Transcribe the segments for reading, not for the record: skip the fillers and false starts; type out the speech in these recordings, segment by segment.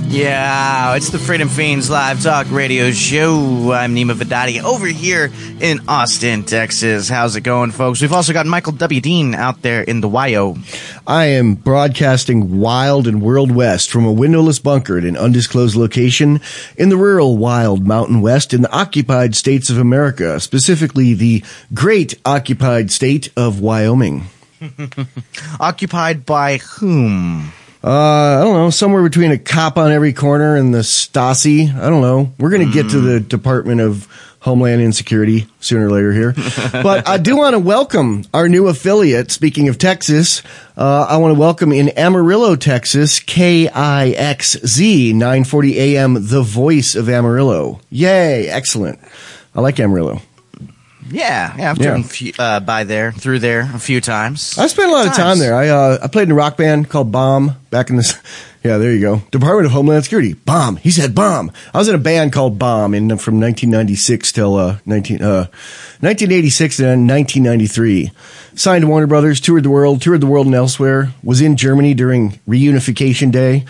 Yeah, it's the Freedom Fiends Live Talk Radio Show. I'm Nima Vidadi over here in Austin, Texas. How's it going, folks? We've also got Michael W. Dean out there in the YO. I am broadcasting wild and world west from a windowless bunker at an undisclosed location in the rural wild Mountain West in the occupied states of America, specifically the great occupied state of Wyoming. Occupied by whom? I don't know, somewhere between a cop on every corner and the Stasi. I don't know. We're going to get to the Department of Homeland Insecurity sooner or later here. But I do want to welcome our new affiliate. Speaking of Texas, I want to welcome in Amarillo, Texas, KIXZ 940 AM, the voice of Amarillo. Yay. Excellent. I like Amarillo. Yeah, I've driven through there a few times. I spent a lot of time there. I played in a rock band called Bomb back in this. Yeah, there you go. Department of Homeland Security. Bomb. He said Bomb. I was in a band called Bomb from 1996 till 1986 and 1993. Signed to Warner Brothers, toured the world and elsewhere. Was in Germany during reunification day.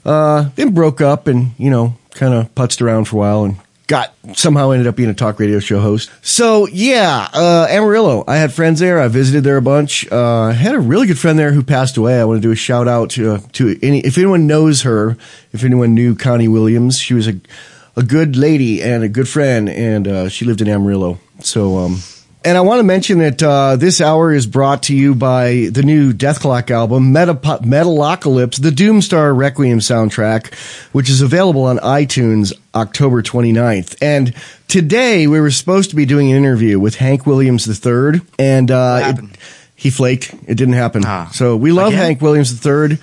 Then broke up and kind of putzed around for a while and somehow ended up being a talk radio show host. So yeah, Amarillo. I had friends there. I visited there a bunch. I had a really good friend there who passed away. I want to do a shout out to if anyone knows her, if anyone knew Connie Williams. She was a good lady and a good friend, and she lived in Amarillo. So, and I want to mention that this hour is brought to you by the new Deathclock album, Metalocalypse, the Doomstar Requiem soundtrack, which is available on iTunes October 29th. And today we were supposed to be doing an interview with Hank Williams III, and he flaked. It didn't happen. So we love Hank Williams III.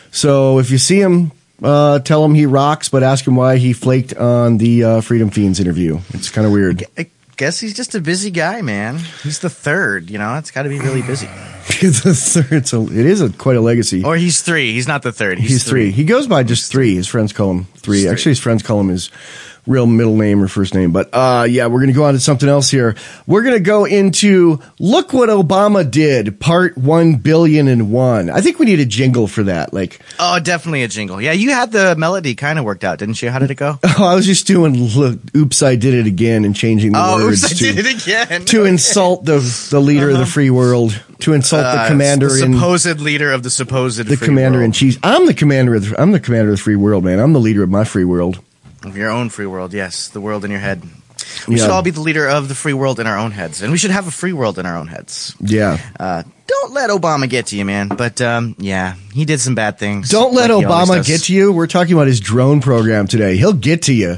So if you see him, tell him he rocks, but ask him why he flaked on the Freedom Fiends interview. It's kind of weird. Guess he's just a busy guy, man. He's the third, it's got to be really busy. The third, it is quite a legacy. Or he's three. He's not the third. He's three. He goes by just three. His friends call him three. Actually, his friends call him his real middle name or first name. But yeah, we're going to go on to something else here. We're going to go into Look What Obama Did, Part 1,000,000,001. I think we need a jingle for that. Oh, definitely a jingle. Yeah, you had the melody kind of worked out, didn't you? How did it go? Oh, I was just doing Oops, I Did It Again and changing the words. Oops, I Did It Again. To insult the leader of the free world. To insult the commander the supposed leader of the supposed the free commander world. in chief. I'm the commander of the free world, man. I'm the leader of my free world. Of your own free world, yes. The world in your head. We should all be the leader of the free world in our own heads. And we should have a free world in our own heads. Yeah. Don't let Obama get to you, man. But, yeah, he did some bad things. Don't let Obama get to you. We're talking about his drone program today. He'll get to you.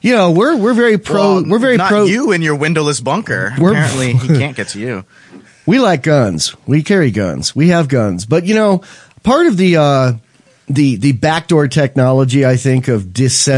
We're very pro. Well, we're very not pro. You in your windowless bunker. Apparently, he can't get to you. We like guns. We carry guns. We have guns. But, part of the backdoor technology, I think, of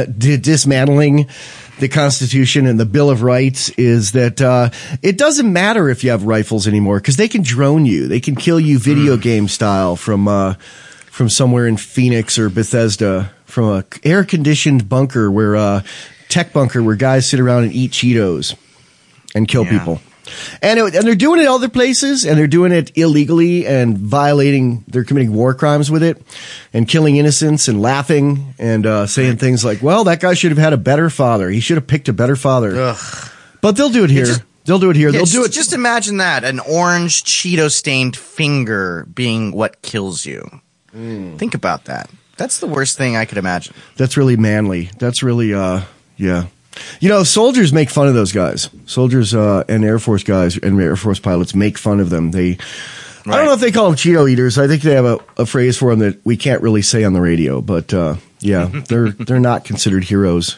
dismantling the Constitution and the Bill of Rights is that it doesn't matter if you have rifles anymore because they can drone you. They can kill you video game style from somewhere in Phoenix or Bethesda, from a air-conditioned bunker tech bunker where guys sit around and eat Cheetos and kill people. And they're doing it other places, and they're doing it illegally and they're committing war crimes with it and killing innocents and laughing and saying things like, well, that guy should have had a better father. He should have picked a better father. Ugh. But they'll do it here. They'll do it here. They'll do it. Just imagine that, an orange Cheeto-stained finger being what kills you. Think about that. That's the worst thing I could imagine. That's really manly. That's really, yeah. Soldiers make fun of those guys. Soldiers and Air Force guys and Air Force pilots make fun of them. I don't know if they call them Cheeto eaters. I think they have a phrase for them that we can't really say on the radio. But yeah, they're not considered heroes.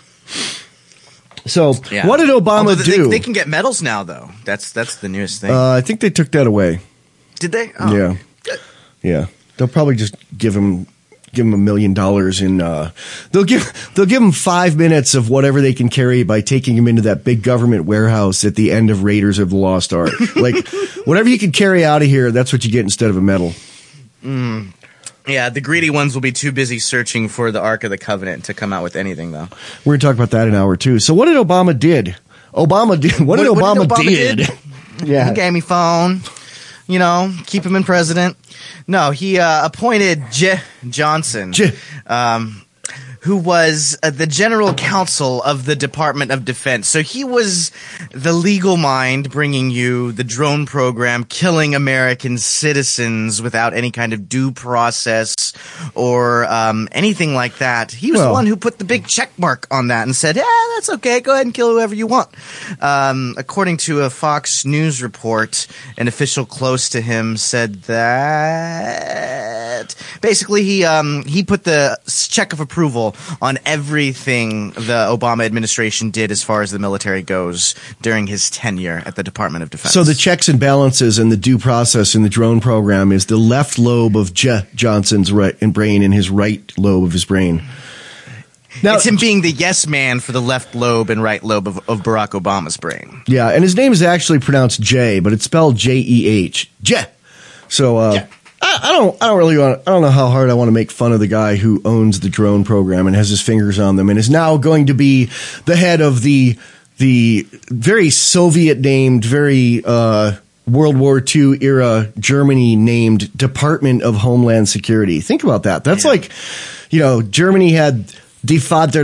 So what did Obama do? They can get medals now, though. That's the newest thing. I think they took that away. Did they? Oh. Yeah. Good. Yeah. They'll probably just give him $1 million in they'll give him 5 minutes of whatever they can carry by taking him into that big government warehouse at the end of Raiders of the Lost Ark. Whatever you can carry out of here, that's what you get instead of a medal. Yeah, the greedy ones will be too busy searching for the Ark of the Covenant to come out with anything, though. We're going to talk about that in hour 2. So what did Obama did? What did Obama did? Yeah. He gave me phone. Keep him in president. No, he appointed Johnson, who was the general counsel of the Department of Defense. So he was the legal mind bringing you the drone program, killing American citizens without any kind of due process or anything like that. He was the one who put the big check mark on that and said, that's okay. Go ahead and kill whoever you want. According to a Fox News report, an official close to him said that basically he put the check of approval on everything the Obama administration did as far as the military goes during his tenure at the Department of Defense. So the checks and balances and the due process in the drone program is the left lobe of Johnson's brain and his right lobe of his brain. Now, it's him being the yes man for the left lobe and right lobe of Barack Obama's brain. Yeah, and his name is actually pronounced Jay, but it's spelled Jeh. Jeh. So I don't know how hard I want to make fun of the guy who owns the drone program and has his fingers on them and is now going to be the head of the very Soviet named, very World War II era Germany named Department of Homeland Security. Think about that. That's like, Germany had the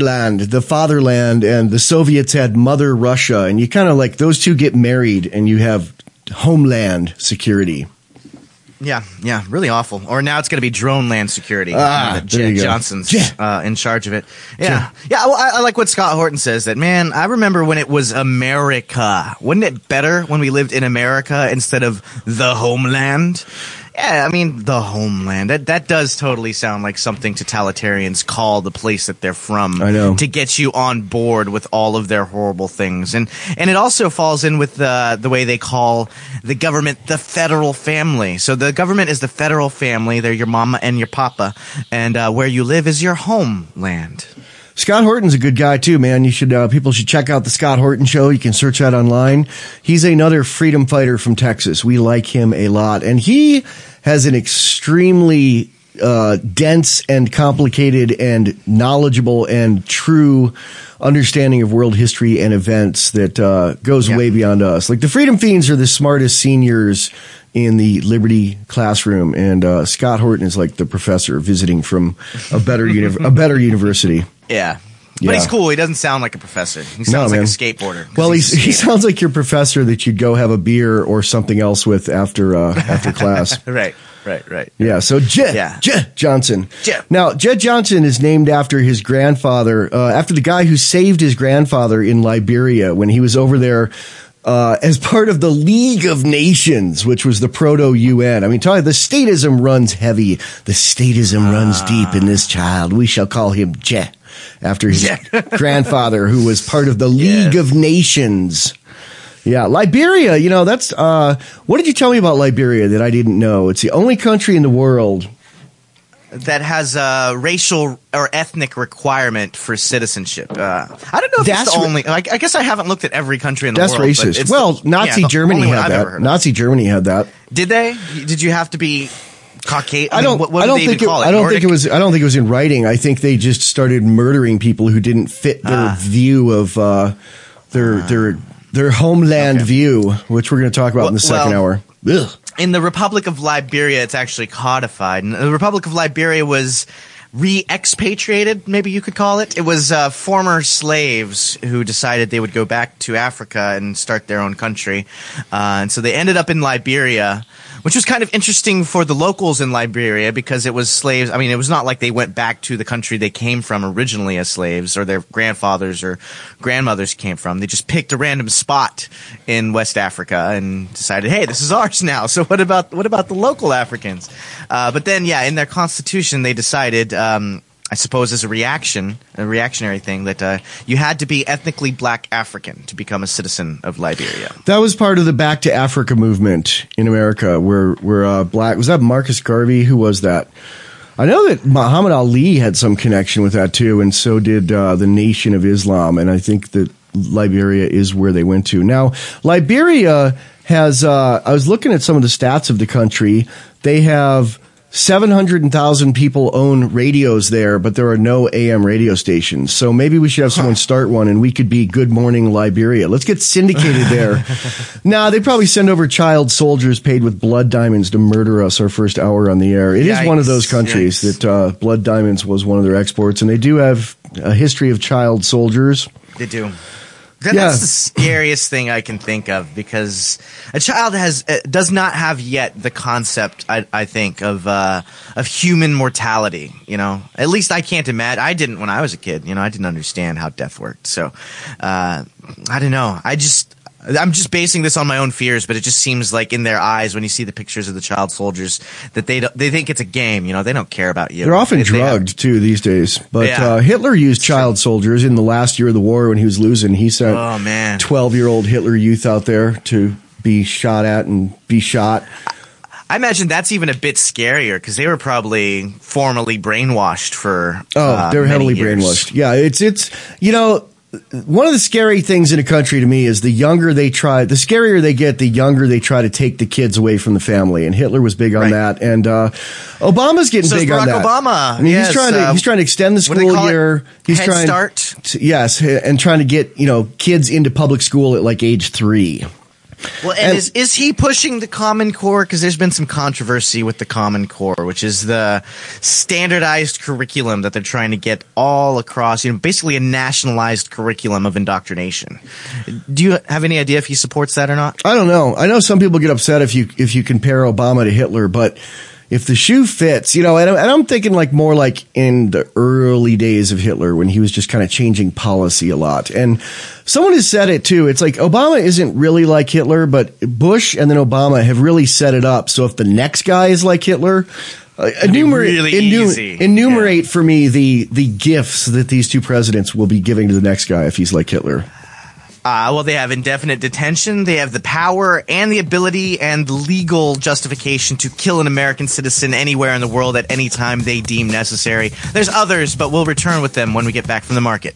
fatherland, and the Soviets had Mother Russia, and you kind of like those two get married and you have Homeland Security. Yeah, really awful. Or now it's going to be Drone Land Security. Johnson's in charge of it. Yeah. Well, I like what Scott Horton says. That man, I remember when it was America. Wasn't it better when we lived in America instead of the homeland? Yeah, I mean, the homeland. That does totally sound like something totalitarians call the place that they're from. I know. To get you on board with all of their horrible things. And it also falls in with the way they call the government the federal family. So the government is the federal family. They're your mama and your papa. And where you live is your homeland. Scott Horton's a good guy too, man. People should check out the Scott Horton Show. You can search that online. He's another freedom fighter from Texas. We like him a lot, and he has an extremely dense and complicated and knowledgeable and true understanding of world history and events that goes way beyond us. Like the Freedom Fiends are the smartest seniors in the Liberty classroom, and Scott Horton is like the professor visiting from a better university. Yeah. But he's cool. He doesn't sound like a professor. He sounds like a skateboarder. Well, he sounds like your professor that you'd go have a beer or something else with after class. Right. Yeah, so Jeh Johnson. Jeh. Now, Jeh Johnson is named after his grandfather, after the guy who saved his grandfather in Liberia when he was over there as part of the League of Nations, which was the proto-UN. I mean, the statism runs heavy. The statism runs deep in this child. We shall call him Jeh, after his grandfather, who was part of the League of Nations. Yeah, Liberia, that's what did you tell me about Liberia that I didn't know? It's the only country in the world that has a racial or ethnic requirement for citizenship. I don't know if it's the only. I guess I haven't looked at every country in the world. That's racist. Well, Nazi Germany had that. Nazi Germany had that. Did they? Did you have to be Caucasian? I don't think it was in writing. I think they just started murdering people who didn't fit their view of their homeland view, which we're going to talk about in the second hour. Ugh. In the Republic of Liberia, it's actually codified. And the Republic of Liberia was re-expatriated, maybe you could call it. It was former slaves who decided they would go back to Africa and start their own country. And so they ended up in Liberia, which was kind of interesting for the locals in Liberia because it was slaves. I mean, it was not like they went back to the country they came from originally as slaves, or their grandfathers or grandmothers came from. They just picked a random spot in West Africa and decided, hey, this is ours now. So what about the local Africans? But then, in their constitution, they decided, I suppose as a reactionary thing, that you had to be ethnically black African to become a citizen of Liberia. That was part of the Back to Africa movement in America, where black, was that Marcus Garvey? Who was that? I know that Muhammad Ali had some connection with that too, and so did the Nation of Islam, and I think that Liberia is where they went to. Now, Liberia has, I was looking at some of the stats of the country. They have 700,000 people own radios there, but there are no AM radio stations. So maybe we should have someone start one and we could be Good Morning Liberia. Let's get syndicated there. Nah, they probably send over child soldiers paid with blood diamonds to murder us our first hour on the air. It is one of those countries that blood diamonds was one of their exports, and they do have a history of child soldiers. They do. That's the scariest thing I can think of, because a child does not have yet the concept, I think, of human mortality. You know, at least I can't imagine. I didn't when I was a kid. You know, I didn't understand how death worked. So, I don't know. I'm just basing this on my own fears, but it just seems like in their eyes when you see the pictures of the child soldiers that they think it's a game. You know, they don't care about you. They're often drugged too these days. But Hitler used child soldiers in the last year of the war when he was losing. He sent 12-year-old Hitler Youth out there to be shot at and be shot. I imagine that's even a bit scarier because they were probably formally brainwashed for. They were heavily brainwashed. Yeah, it's you know. One of the scary things in a country to me is the scarier they get, the younger they try to take the kids away from the family. And Hitler was big on that. And Obama's getting big on that. Obama. I mean, he's trying to extend the school year. He's Head Start. And trying to get, kids into public school at like age 3. Well, and is he pushing the Common Core? Because there's been some controversy with the Common Core, which is the standardized curriculum that they're trying to get all across, basically a nationalized curriculum of indoctrination. Do you have any idea if he supports that or not? I don't know. I know some people get upset if you compare Obama to Hitler, but if the shoe fits, and I'm thinking more like in the early days of Hitler when he was just kind of changing policy a lot. And someone has said it too. It's like Obama isn't really like Hitler, but Bush and then Obama have really set it up. So if the next guy is like Hitler, enumerate for me the gifts that these two presidents will be giving to the next guy if he's like Hitler. Well, they have indefinite detention. They have the power and the ability and legal justification to kill an American citizen anywhere in the world at any time they deem necessary. There's others, but we'll return with them when we get back from the market.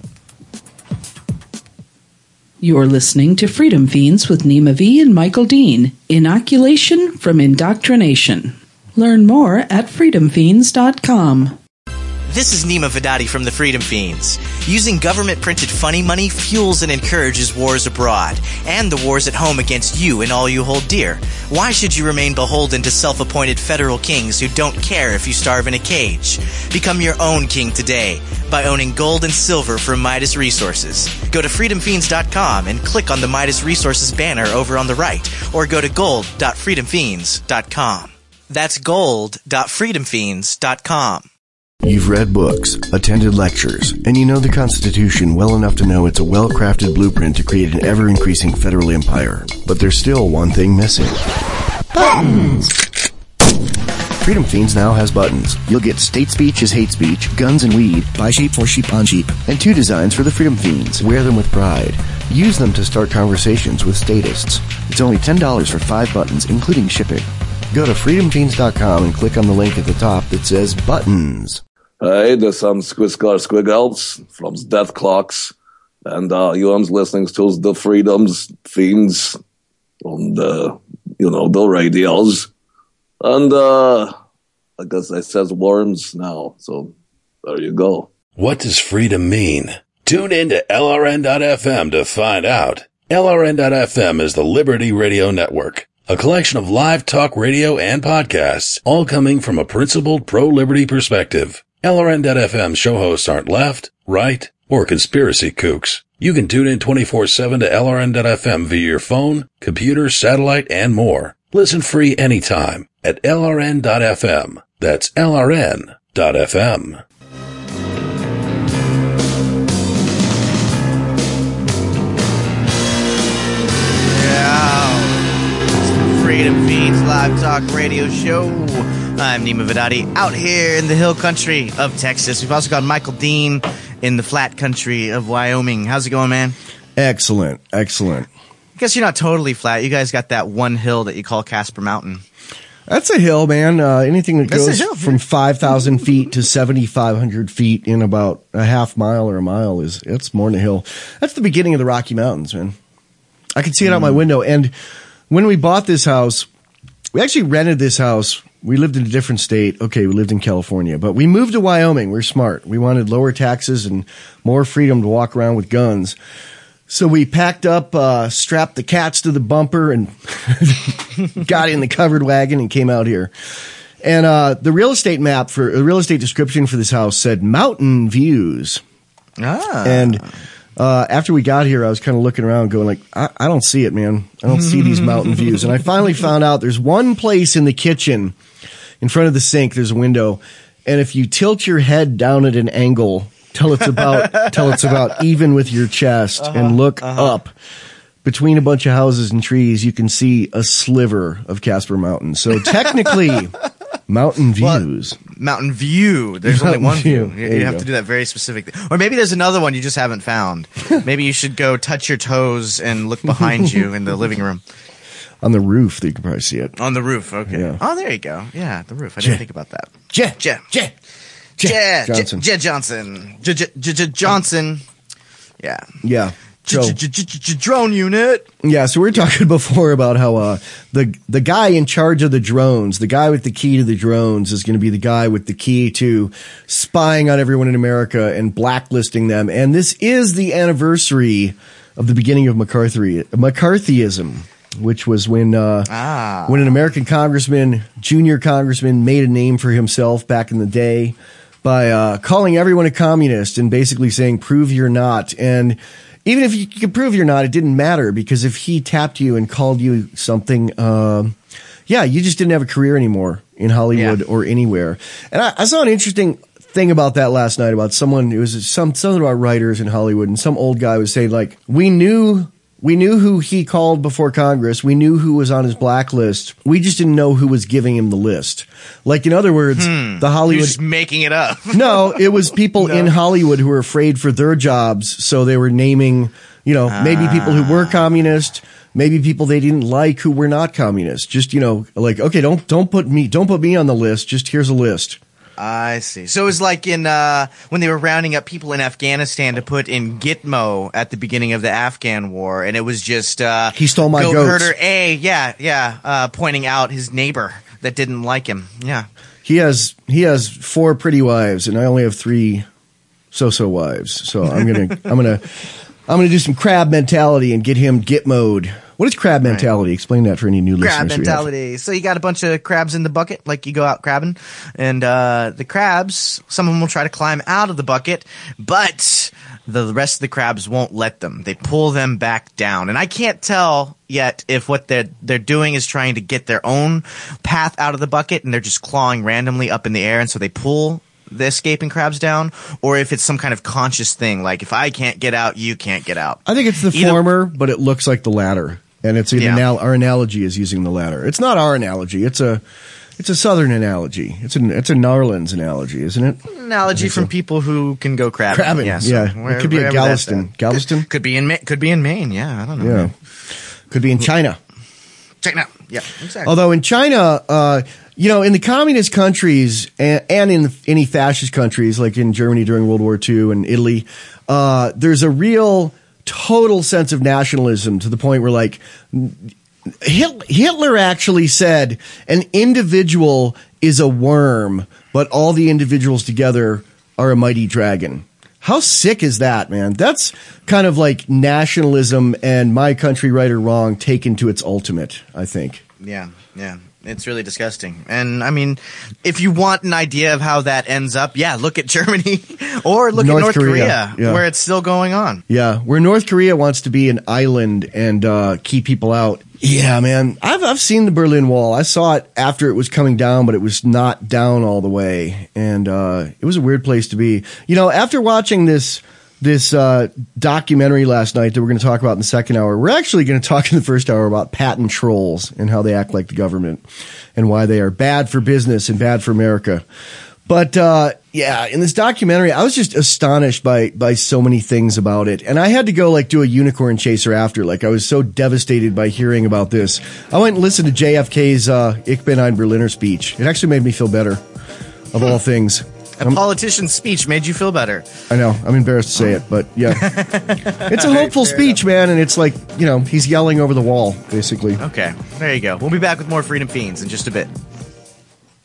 You're listening to Freedom Fiends with Nima V and Michael Dean. Inoculation from indoctrination. Learn more at freedomfiends.com. This is Nima Vidadi from the Freedom Fiends. Using government-printed funny money fuels and encourages wars abroad, and the wars at home against you and all you hold dear. Why should you remain beholden to self-appointed federal kings who don't care if you starve in a cage? Become your own king today by owning gold and silver from Midas Resources. Go to freedomfiends.com and click on the Midas Resources banner over on the right, or go to gold.freedomfiends.com. That's gold.freedomfiends.com. You've read books, attended lectures, and you know the Constitution well enough to know it's a well-crafted blueprint to create an ever-increasing federal empire. But there's still one thing missing. Buttons! Freedom Fiends now has buttons. You'll get state speech is hate speech, guns and weed, buy sheep for sheep on sheep, and 2 designs for the Freedom Fiends. Wear them with pride. Use them to start conversations with statists. It's only $10 for 5 buttons, including shipping. Go to freedomfiends.com and click on the link at the top that says Buttons. Hey, there's some Squiscar Squiggles from Death Clocks, and you're listening to the Freedom's Fiends on the, the radios. And I guess it says worms now, so there you go. What does freedom mean? Tune in to LRN.FM to find out. LRN.FM is the Liberty Radio Network, a collection of live talk radio and podcasts, all coming from a principled pro-liberty perspective. LRN.FM show hosts aren't left, right, or conspiracy kooks. You can tune in 24/7 to LRN.FM via your phone, computer, satellite, and more. Listen free anytime at LRN.FM. That's LRN.FM. Freedom Fiends Live Talk Radio Show. I'm Nima Vidadi out here in the hill country of Texas. We've also got Michael Dean in the flat country of Wyoming. How's it going, man? Excellent. I guess you're not totally flat. You guys got that one hill that you call Casper Mountain. That's a hill, man. Anything that goes from 5,000 feet to 7,500 feet in about a half mile or a mile it's more than a hill. That's the beginning of the Rocky Mountains, man. I can see it out my window. And when we bought this house, we actually rented this house we lived in a different state. Okay, we lived in California, but we moved to Wyoming. We're smart. We wanted lower taxes and more freedom to walk around with guns. So we packed up, strapped the cats to the bumper, and got in the covered wagon and came out here. And the real estate description for this house said mountain views. And after we got here, I was kind of looking around going like, I don't see it, man. I don't see these mountain views. And I finally found out there's one place in the kitchen in front of the sink. There's a window. And if you tilt your head down at an angle till it's about even with your chest and look up between a bunch of houses and trees, you can see a sliver of Casper Mountain. So technically, mountain views. Well, mountain view. There's only one view. You have to do that very specific thing. Or maybe there's another one you just haven't found. Maybe you should go touch your toes and look behind you in the living room. On the roof, you can probably see it. On the roof, okay. Yeah. Oh, there you go. Yeah, the roof. I didn't think about that. Johnson. Johnson. Yeah. Yeah. So, drone unit. Yeah, so we were talking before about how the guy in charge of the drones, the guy with the key to the drones, is going to be the guy with the key to spying on everyone in America and blacklisting them. And this is the anniversary of the beginning of McCarthyism, which was when an American junior congressman, made a name for himself back in the day by calling everyone a communist and basically saying, "Prove you're not." And even if you could prove you're not, it didn't matter, because if he tapped you and called you something, you just didn't have a career anymore in Hollywood or anywhere. And I saw an interesting thing about that last night about someone. It was something about writers in Hollywood, and some old guy was saying, like, we knew who he called before Congress. We knew who was on his blacklist. We just didn't know who was giving him the list. Like, in other words, the Hollywood... You're just making it up. No, it was people in Hollywood who were afraid for their jobs, so they were naming, maybe people who were communist, maybe people they didn't like who were not communist. Just, like, okay, don't put me on the list. Just here's a list. I see. So it was like in when they were rounding up people in Afghanistan to put in Gitmo at the beginning of the Afghan war, and it was just he stole my goat goats. herder pointing out his neighbor that didn't like him. Yeah, he has 4 pretty wives, and I only have 3 so-so wives. So I'm gonna do some crab mentality and get him Gitmo'd. What is crab mentality? Right. Explain that for any new listeners. Crab mentality. So you got a bunch of crabs in the bucket, like you go out crabbing, and the crabs, some of them will try to climb out of the bucket, but the rest of the crabs won't let them. They pull them back down. And I can't tell yet if what they're doing is trying to get their own path out of the bucket, and they're just clawing randomly up in the air, and so they pull the escaping crabs down, or if it's some kind of conscious thing, like if I can't get out, you can't get out. I think it's the former, but it looks like the latter. And it's our analogy is using the latter. It's not our analogy. It's a Southern analogy. It's a Narlands analogy, isn't it? Analogy from people who can go crabbing. Yeah, it could be at Galveston. Galveston could be in Maine. Yeah, I don't know. Yeah, could be in China. China. Yeah, exactly. Although in China, in the communist countries and in any fascist countries, like in Germany during World War II and Italy, there's a real total sense of nationalism to the point where, like, Hitler actually said an individual is a worm, but all the individuals together are a mighty dragon. How sick is that, man? That's kind of like nationalism and my country right or wrong taken to its ultimate, I think. Yeah. It's really disgusting. And, I mean, if you want an idea of how that ends up, look at Germany or look at North Korea where it's still going on. Yeah, where North Korea wants to be an island and keep people out. Yeah, man. I've seen the Berlin Wall. I saw it after it was coming down, but it was not down all the way. And it was a weird place to be. After watching this documentary last night that we're going to talk about in the second hour, we're actually going to talk in the first hour about patent trolls and how they act like the government and why they are bad for business and bad for America. But in this documentary, I was just astonished by so many things about it. And I had to go do a unicorn chaser after. I was so devastated by hearing about this. I went and listened to JFK's Ich bin ein Berliner speech. It actually made me feel better, of all things. A politician's speech made you feel better. I know. I'm embarrassed to say it, but yeah. It's a hopeful speech, man, and it's like, he's yelling over the wall, basically. Okay. There you go. We'll be back with more Freedom Fiends in just a bit.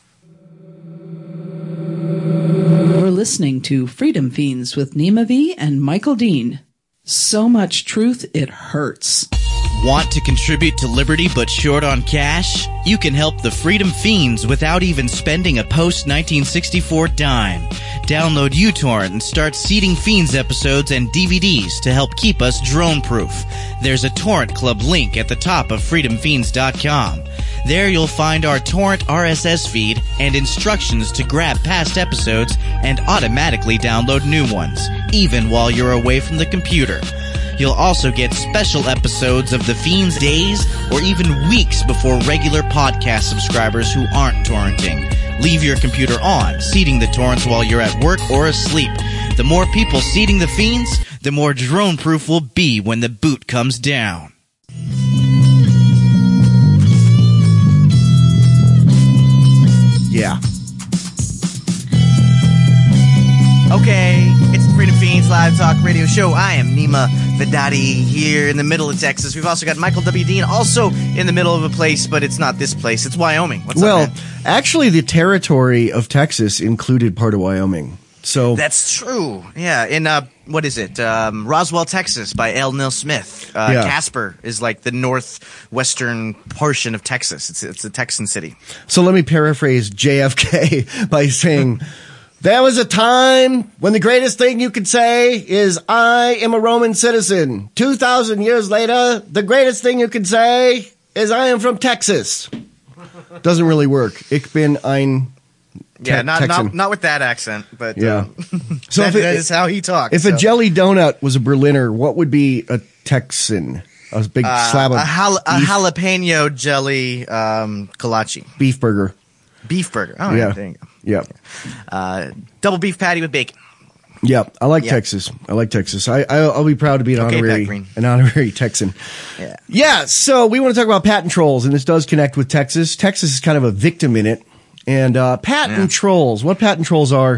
listening to Freedom Fiends with Nima V and Michael Dean. So much truth, it hurts. Want to contribute to Liberty but short on cash? You can help the Freedom Fiends without even spending a post-1964 dime. Download uTorrent and start seeding Fiends episodes and DVDs to help keep us drone-proof. There's a Torrent Club link at the top of freedomfiends.com. There you'll find our torrent RSS feed and instructions to grab past episodes and automatically download new ones, even while you're away from the computer. You'll also get special episodes of The Fiends days or even weeks before regular podcast subscribers who aren't torrenting. Leave your computer on, seeding the torrents while you're at work or asleep. The more people seeding The Fiends, the more drone-proof we'll be when the boot comes down. Yeah. Okay, it's the Freedom Fiends Live Talk Radio Show. I am Nima Vidadi here in the middle of Texas. We've also got Michael W. Dean also in the middle of a place, but it's not this place. It's Wyoming. What's up, man? Actually, the territory of Texas included part of Wyoming. So That's true. Yeah, in what is it? Roswell, Texas, by L. Neil Smith. Casper is like the northwestern portion of Texas. It's a Texan city. So let me paraphrase JFK by saying, there was a time when the greatest thing you could say is, I am a Roman citizen. 2,000 years later, the greatest thing you could say is, I am from Texas. Doesn't really work. Ich bin ein not with that accent, but yeah. So that is how he talks. If a jelly donut was a Berliner, what would be a Texan? A big slab of a jalapeno jelly kolache. Beef burger. Beef burger. Oh, yeah. There you go. Yeah. Double beef patty with bacon. Yeah, I like Texas. I'll be proud to be an honorary Texan. Yeah. Yeah, so we want to talk about patent trolls, and this does connect with Texas. Texas is kind of a victim in it. And patent trolls, what patent trolls are,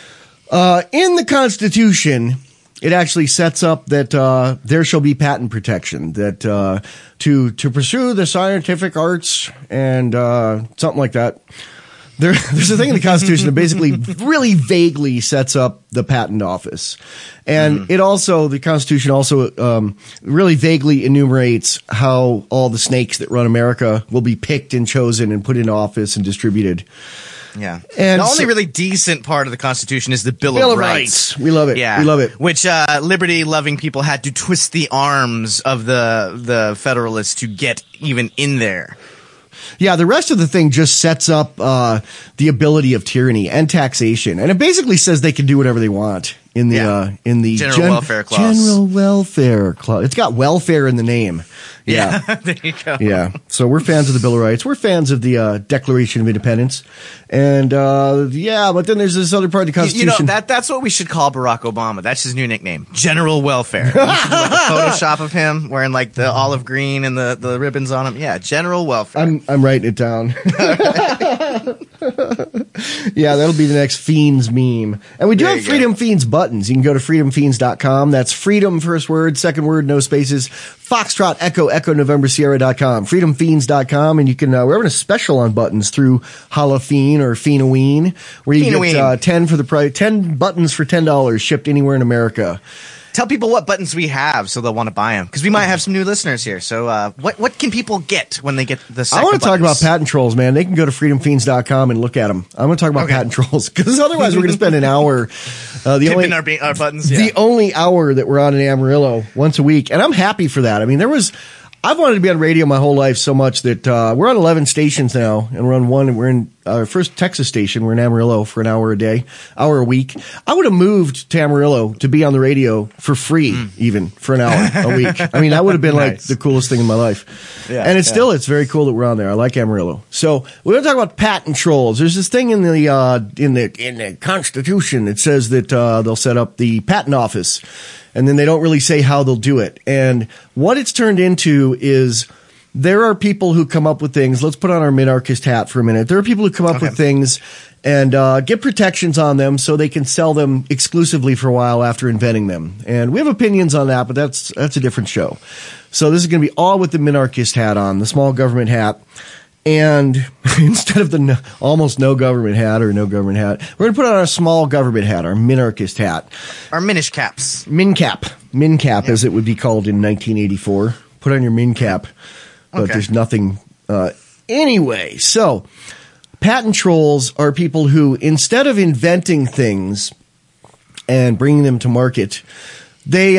in the Constitution, it actually sets up that there shall be patent protection, that to pursue the scientific arts and something like that. There's a thing in the Constitution that basically really vaguely sets up the patent office. And it also, the Constitution also really vaguely enumerates how all the snakes that run America will be picked and chosen and put into office and distributed. Yeah. And the only really decent part of the Constitution is the Bill of Rights. We love it. Yeah. We love it. Which liberty-loving people had to twist the arms of the Federalists to get even in there. Yeah, the rest of the thing just sets up the ability of tyranny and taxation, and it basically says they can do whatever they want in the General Welfare Clause. General Welfare Clause. It's got welfare in the name. Yeah. There you go. Yeah. So we're fans of the Bill of Rights. We're fans of the Declaration of Independence, and but then there's this other part of the Constitution. That's what we should call Barack Obama. That's his new nickname, General Welfare. We should do like a Photoshop of him wearing like the olive green and the ribbons on him. Yeah, General Welfare. I'm writing it down. Yeah, that'll be the next Fiends meme. And we do have Freedom Fiends buttons. You can go to freedomfiends.com. That's freedom, first word, second word, no spaces. Foxtrot, Echo, November, Sierra.com. Freedomfiends.com. And you can, we're having a special on buttons through Halloween or Fiendoween, where you get 10 for the price, 10 buttons for $10 shipped anywhere in America. Tell people what buttons we have so they'll want to buy them, because we might have some new listeners here. So what can people get when they get the second I want to talk buttons? about patent trolls, man. They can go to freedomfiends.com and look at them. I'm going to talk about patent trolls, because otherwise we're going to spend an hour. Tipping our buttons, the only hour that we're on in Amarillo once a week. And I'm happy for that. I mean, I've wanted to be on radio my whole life so much that we're on 11 stations now, and we're on one, and we're in our first Texas station. We're in Amarillo for an hour a week. I would have moved to Amarillo to be on the radio for free, even for an hour a week. I mean, that would have been like the coolest thing in my life. Yeah, and it's very cool that we're on there. I like Amarillo. So we're going to talk about patent trolls. There's this thing in the Constitution that says that they'll set up the patent office. And then they don't really say how they'll do it. And what it's turned into is there are people who come up with things. Let's put on our minarchist hat for a minute. There are people who come up with things and get protections on them so they can sell them exclusively for a while after inventing them. And we have opinions on that, but that's a different show. So this is going to be all with the minarchist hat on, the small government hat. And instead of the almost no government hat or no government hat, we're going to put on a small government hat, our minarchist hat. Our minish caps. MinCap. MinCap, as it would be called in 1984. Put on your MinCap. But there's nothing. Anyway, so patent trolls are people who, instead of inventing things and bringing them to market, they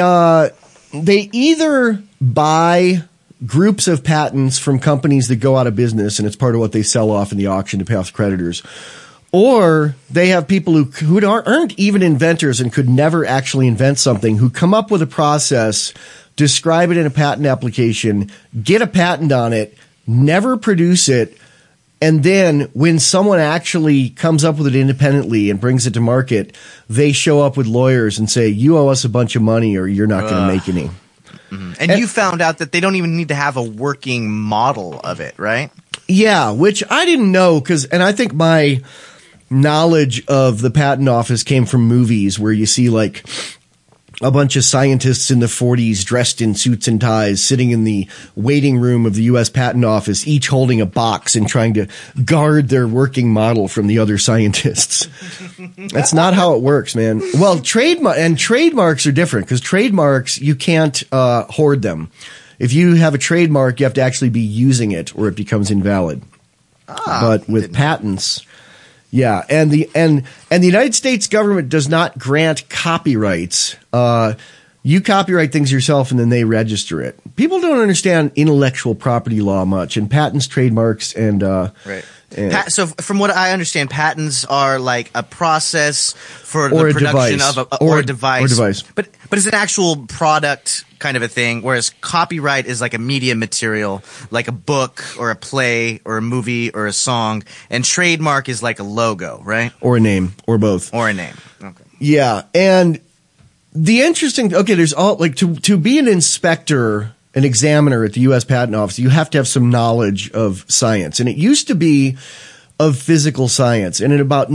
either buy groups of patents from companies that go out of business, and it's part of what they sell off in the auction to pay off creditors. Or they have people who aren't even inventors and could never actually invent something, who come up with a process, describe it in a patent application, get a patent on it, never produce it, and then when someone actually comes up with it independently and brings it to market, they show up with lawyers and say, you owe us a bunch of money or you're not going to make any. Mm-hmm. And you found out that they don't even need to have a working model of it, right? Yeah, which I didn't know, and I think my knowledge of the patent office came from movies where you see like a bunch of scientists in the 40s dressed in suits and ties sitting in the waiting room of the U.S. Patent Office, each holding a box and trying to guard their working model from the other scientists. That's not how it works, man. Well, trademarks are different because trademarks, you can't hoard them. If you have a trademark, you have to actually be using it or it becomes invalid. But with patents, yeah, and the United States government does not grant copyrights. You copyright things yourself and then they register it. People don't understand intellectual property law much, and patents, trademarks, and right. So from what I understand, patents are like a process for the production of a device. But it's an actual product kind of a thing, whereas copyright is like a media material, like a book or a play or a movie or a song, and trademark is like a logo, right? Or a name, or both. Or a name. Okay. Yeah, and the interesting, there's all, like, to be an inspector, an examiner at the U.S. Patent Office, you have to have some knowledge of science. And it used to be of physical science. And in about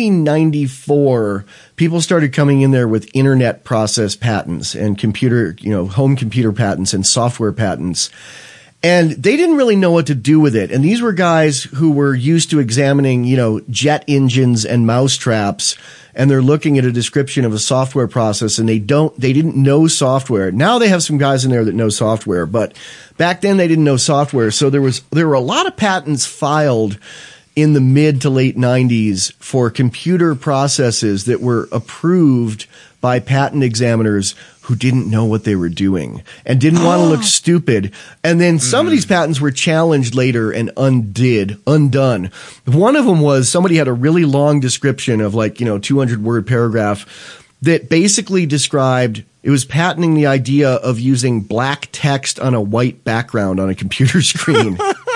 1994, people started coming in there with internet process patents and computer, home computer patents and software patents. And they didn't really know what to do with it. And these were guys who were used to examining, jet engines and mousetraps. And they're looking at a description of a software process, and they didn't know software. Now they have some guys in there that know software, but back then they didn't know software. So there were a lot of patents filed in the mid to late 90s for computer processes that were approved by patent examiners who didn't know what they were doing and didn't want to look stupid. And then some of these patents were challenged later and undone. One of them was somebody had a really long description of 200-word paragraph that basically described, it was patenting the idea of using black text on a white background on a computer screen.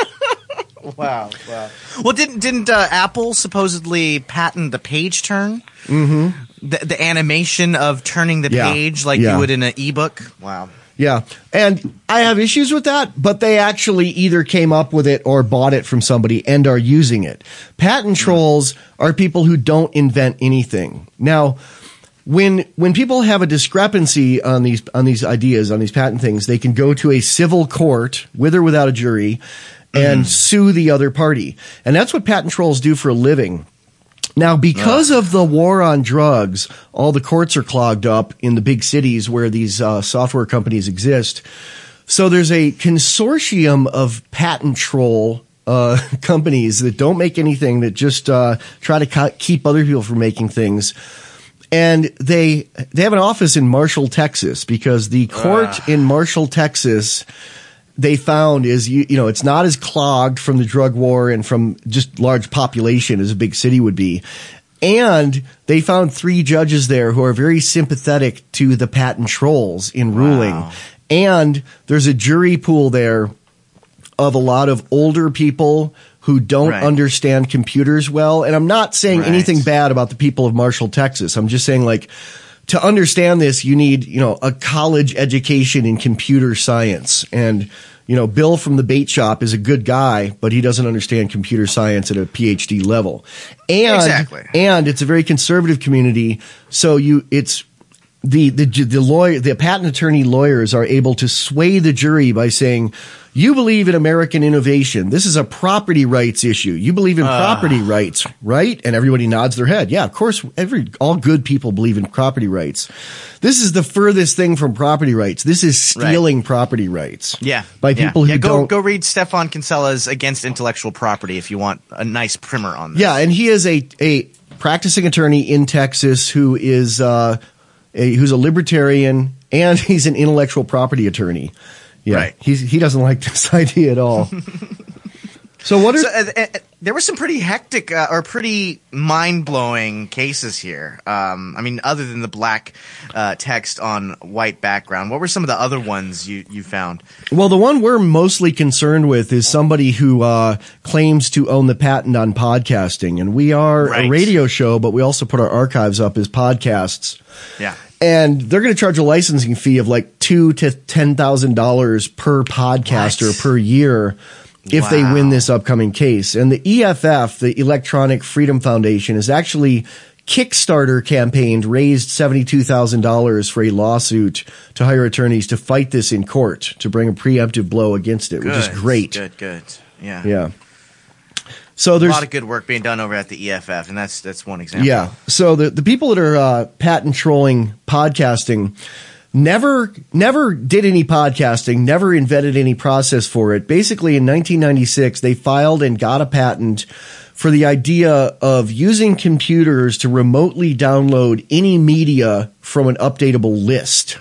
Wow. Well, didn't Apple supposedly patent the page turn? Mm-hmm. The animation of turning the page you would in an ebook? Wow. Yeah. And I have issues with that, but they actually either came up with it or bought it from somebody and are using it. Patent trolls are people who don't invent anything. Now, when people have a discrepancy on these ideas, on these patent things, they can go to a civil court with or without a jury and sue the other party. And that's what patent trolls do for a living. Now, because of the war on drugs, all the courts are clogged up in the big cities where these software companies exist. So there's a consortium of patent troll companies that don't make anything, that just try to keep other people from making things. And they have an office in Marshall, Texas, because the court in Marshall, Texas, they found is, it's not as clogged from the drug war and from just large population as a big city would be. And they found 3 judges there who are very sympathetic to the patent trolls in ruling. Wow. And there's a jury pool there of a lot of older people who don't understand computers well. And I'm not saying anything bad about the people of Marshall, Texas. I'm just saying, to understand this, you need, a college education in computer science. And, Bill from the bait shop is a good guy, but he doesn't understand computer science at a PhD level. And it's a very conservative community. So the patent attorney lawyers are able to sway the jury by saying, you believe in American innovation. This is a property rights issue. You believe in property rights, right? And everybody nods their head. Yeah, of course, all good people believe in property rights. This is the furthest thing from property rights. This is stealing property rights. Yeah. By people who don't. Go read Stefan Kinsella's Against Intellectual Property if you want a nice primer on this. Yeah, and he is a practicing attorney in Texas who is, who's a libertarian, and he's an intellectual property attorney. Yeah, right. He doesn't like this idea at all. So what are there were some pretty hectic or pretty mind-blowing cases here. I mean, other than the black text on white background, what were some of the other ones you found? Well, the one we're mostly concerned with is somebody who claims to own the patent on podcasting, and we are a radio show, but we also put our archives up as podcasts. Yeah. And they're going to charge a licensing fee of like $2,000 to $10,000 per podcaster per year if they win this upcoming case. And the EFF, the Electronic Freedom Foundation, has actually Kickstarter campaigned, raised $72,000 for a lawsuit to hire attorneys to fight this in court, to bring a preemptive blow against it, which is great. Good. Yeah. Yeah. So there's a lot of good work being done over at the EFF, and that's one example. Yeah. So the people that are patent trolling podcasting never did any podcasting, never invented any process for it. Basically, in 1996, they filed and got a patent for the idea of using computers to remotely download any media from an updatable list.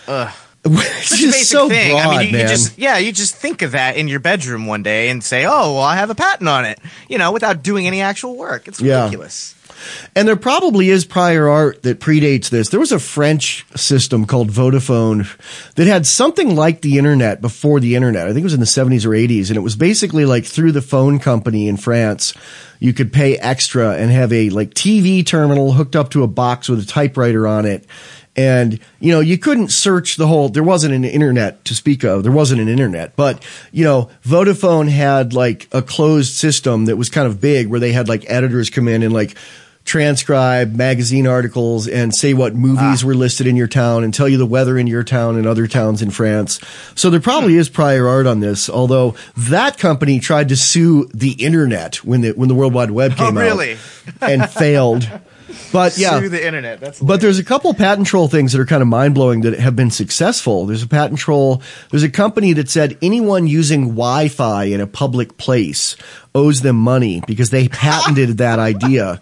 It's such just a basic so thing. broad, I mean, man. you just think of that in your bedroom one day and say, "Oh, well, I have a patent on it," without doing any actual work. It's ridiculous. And there probably is prior art that predates this. There was a French system called Vodafone that had something like the internet before the internet. I think it was in the 70s or 80s. And it was basically like through the phone company in France, you could pay extra and have a like TV terminal hooked up to a box with a typewriter on it. And, you couldn't search there wasn't an internet to speak of. There wasn't an internet, but, Vodafone had like a closed system that was kind of big where they had like editors come in and like transcribe magazine articles and say what movies were listed in your town and tell you the weather in your town and other towns in France. So there probably is prior art on this, although that company tried to sue the internet when the World Wide Web came out and failed. But yeah, sue the internet. That's hilarious. But there's a couple patent troll things that are kind of mind blowing that have been successful. There's a patent troll. There's a company that said anyone using Wi-Fi in a public place owes them money because they patented that idea.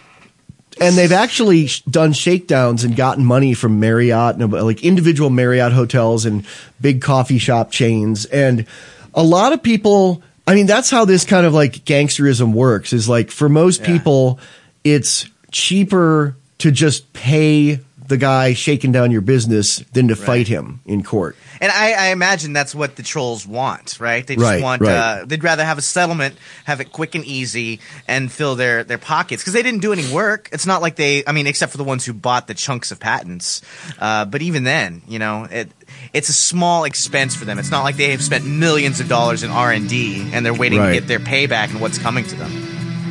And they've actually done shakedowns and gotten money from Marriott and like individual Marriott hotels and big coffee shop chains. And a lot of people, I mean, that's how this kind of like gangsterism works, is like for most people, it's cheaper to just pay the guy shaking down your business than to fight him in court. And I imagine that's what the trolls want, right? They just want, they'd rather have a settlement, have it quick and easy, and fill their pockets. Because they didn't do any work. It's not like except for the ones who bought the chunks of patents. But even then, it's a small expense for them. It's not like they have spent millions of dollars in R&D and they're waiting to get their payback and what's coming to them.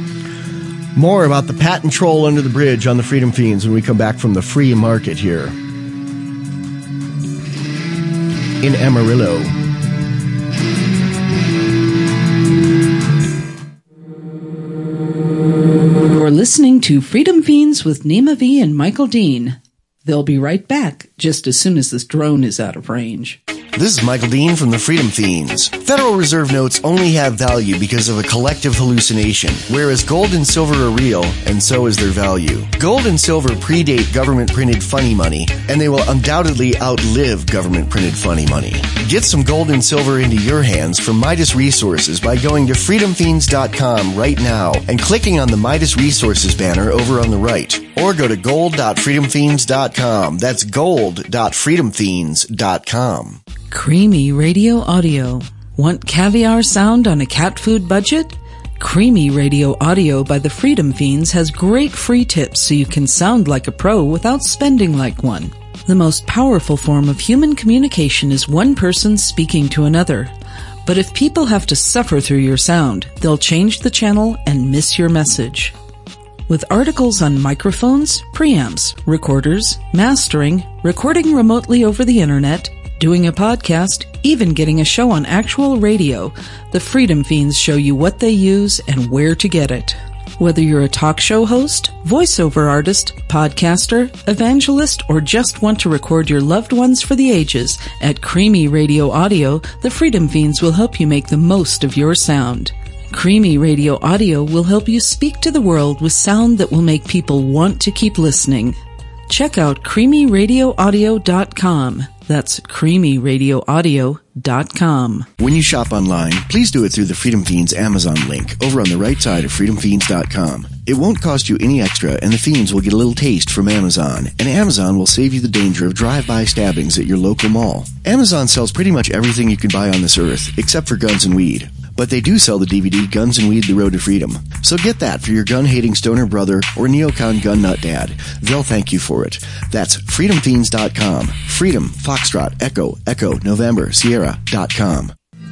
More about the patent troll under the bridge on the Freedom Fiends when we come back from the free market here in Amarillo. You're listening to Freedom Fiends with Nima V and Michael Dean. They'll be right back just as soon as this drone is out of range. This is Michael Dean from the Freedom Fiends. Federal Reserve notes only have value because of a collective hallucination, whereas gold and silver are real, and so is their value. Gold and silver predate government-printed funny money, and they will undoubtedly outlive government-printed funny money. Get some gold and silver into your hands from Midas Resources by going to freedomfiends.com right now and clicking on the Midas Resources banner over on the right. Or go to gold.freedomfiends.com. That's gold.freedomfiends.com. Creamy Radio Audio. Want caviar sound on a cat food budget? Creamy Radio Audio by the Freedom Fiends has great free tips so you can sound like a pro without spending like one. The most powerful form of human communication is one person speaking to another. But if people have to suffer through your sound, they'll change the channel and miss your message. with articles on microphones, preamps, recorders, mastering, recording remotely over the internet, doing a podcast, even getting a show on actual radio. The Freedom Fiends show you what they use and where to get it. Whether you're a talk show host, voiceover artist, podcaster, evangelist, or just want to record your loved ones for the ages, at Creamy Radio Audio, the Freedom Fiends will help you make the most of your sound. Creamy Radio Audio will help you speak to the world with sound that will make people want to keep listening. Check out creamyradioaudio.com. That's creamyradioaudio.com. When you shop online, please do it through the Freedom Fiends Amazon link over on the right side of freedomfiends.com. It won't cost you any extra, and the Fiends will get a little taste from Amazon, and Amazon will save you the danger of drive-by stabbings at your local mall. Amazon sells pretty much everything you can buy on this earth, except for guns and weed. But they do sell the DVD Guns and Weed, The Road to Freedom. So get that for your gun-hating stoner brother or neocon gun nut dad. They'll thank you for it. That's freedomfiends.com. Freedom, Foxtrot, Echo, Echo, November, Sierra.com.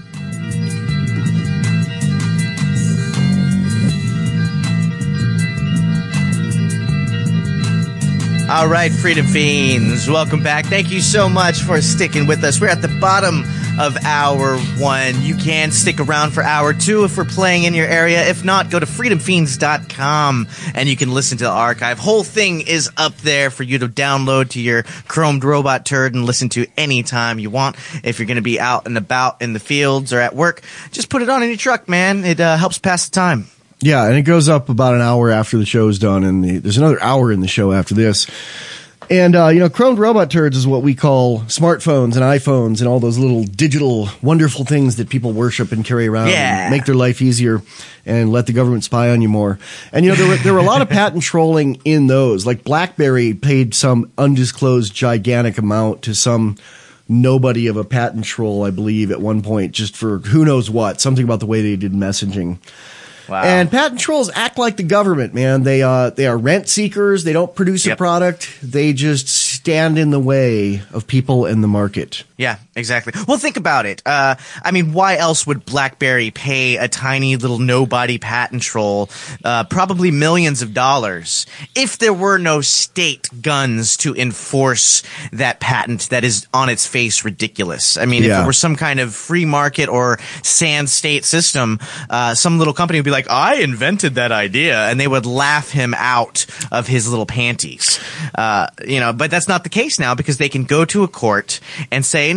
All right, Freedom Fiends, welcome back. Thank you so much for sticking with us. We're at the bottom of hour one. You can stick around for hour two if we're playing in your area. If not, go to freedomfiends.com and you can listen to the archive. Whole thing is up there for you to download to your chromed robot turd and listen to anytime you want. If you're going to be out and about in the fields or at work, just put it on in your truck, man. It helps pass the time. Yeah, and it goes up about an hour after the show's done, and there's another hour in the show after this. And, chromed robot turds is what we call smartphones and iPhones and all those little digital wonderful things that people worship and carry around and make their life easier and let the government spy on you more. And, there were a lot of patent trolling in those. Like BlackBerry paid some undisclosed gigantic amount to some nobody of a patent troll, I believe, at one point, just for who knows what, something about the way they did messaging. Wow. And patent trolls act like the government, man. They are rent seekers. They don't produce a product. They just stand in the way of people in the market. Yeah, exactly. Well, think about it. Why else would BlackBerry pay a tiny little nobody patent troll, probably millions of dollars, if there were no state guns to enforce that patent that is on its face ridiculous? I mean, if it were some kind of free market or sand state system, some little company would be like, I invented that idea, and they would laugh him out of his little panties. But that's not the case now because they can go to a court and say,